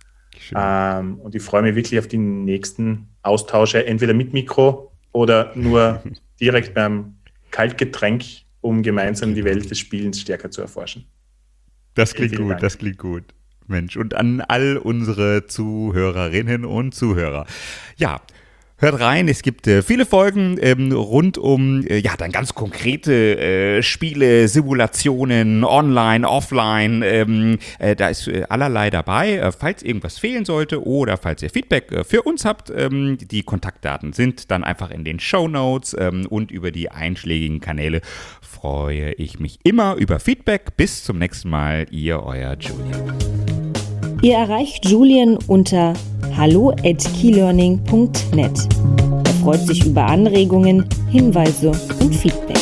Ähm, und ich freue mich wirklich auf die nächsten Austausche, entweder mit Mikro oder nur direkt beim Kaltgetränk, um gemeinsam die Welt des Spielens stärker zu erforschen. Das klingt gut, Dank. das klingt gut. Mensch, und an all unsere Zuhörerinnen und Zuhörer. Ja, hört rein, es gibt äh, viele Folgen ähm, rund um, äh, ja, dann ganz konkrete äh, Spiele, Simulationen, online, offline, ähm, äh, da ist äh, allerlei dabei. Äh, falls irgendwas fehlen sollte oder falls ihr Feedback äh, für uns habt, ähm, die Kontaktdaten sind dann einfach in den Shownotes ähm, und über die einschlägigen Kanäle freue ich mich immer über Feedback. Bis zum nächsten Mal, ihr, euer Julian. Ihr erreicht Julian unter hallo at keylearning punkt net. Er freut sich über Anregungen, Hinweise und Feedback.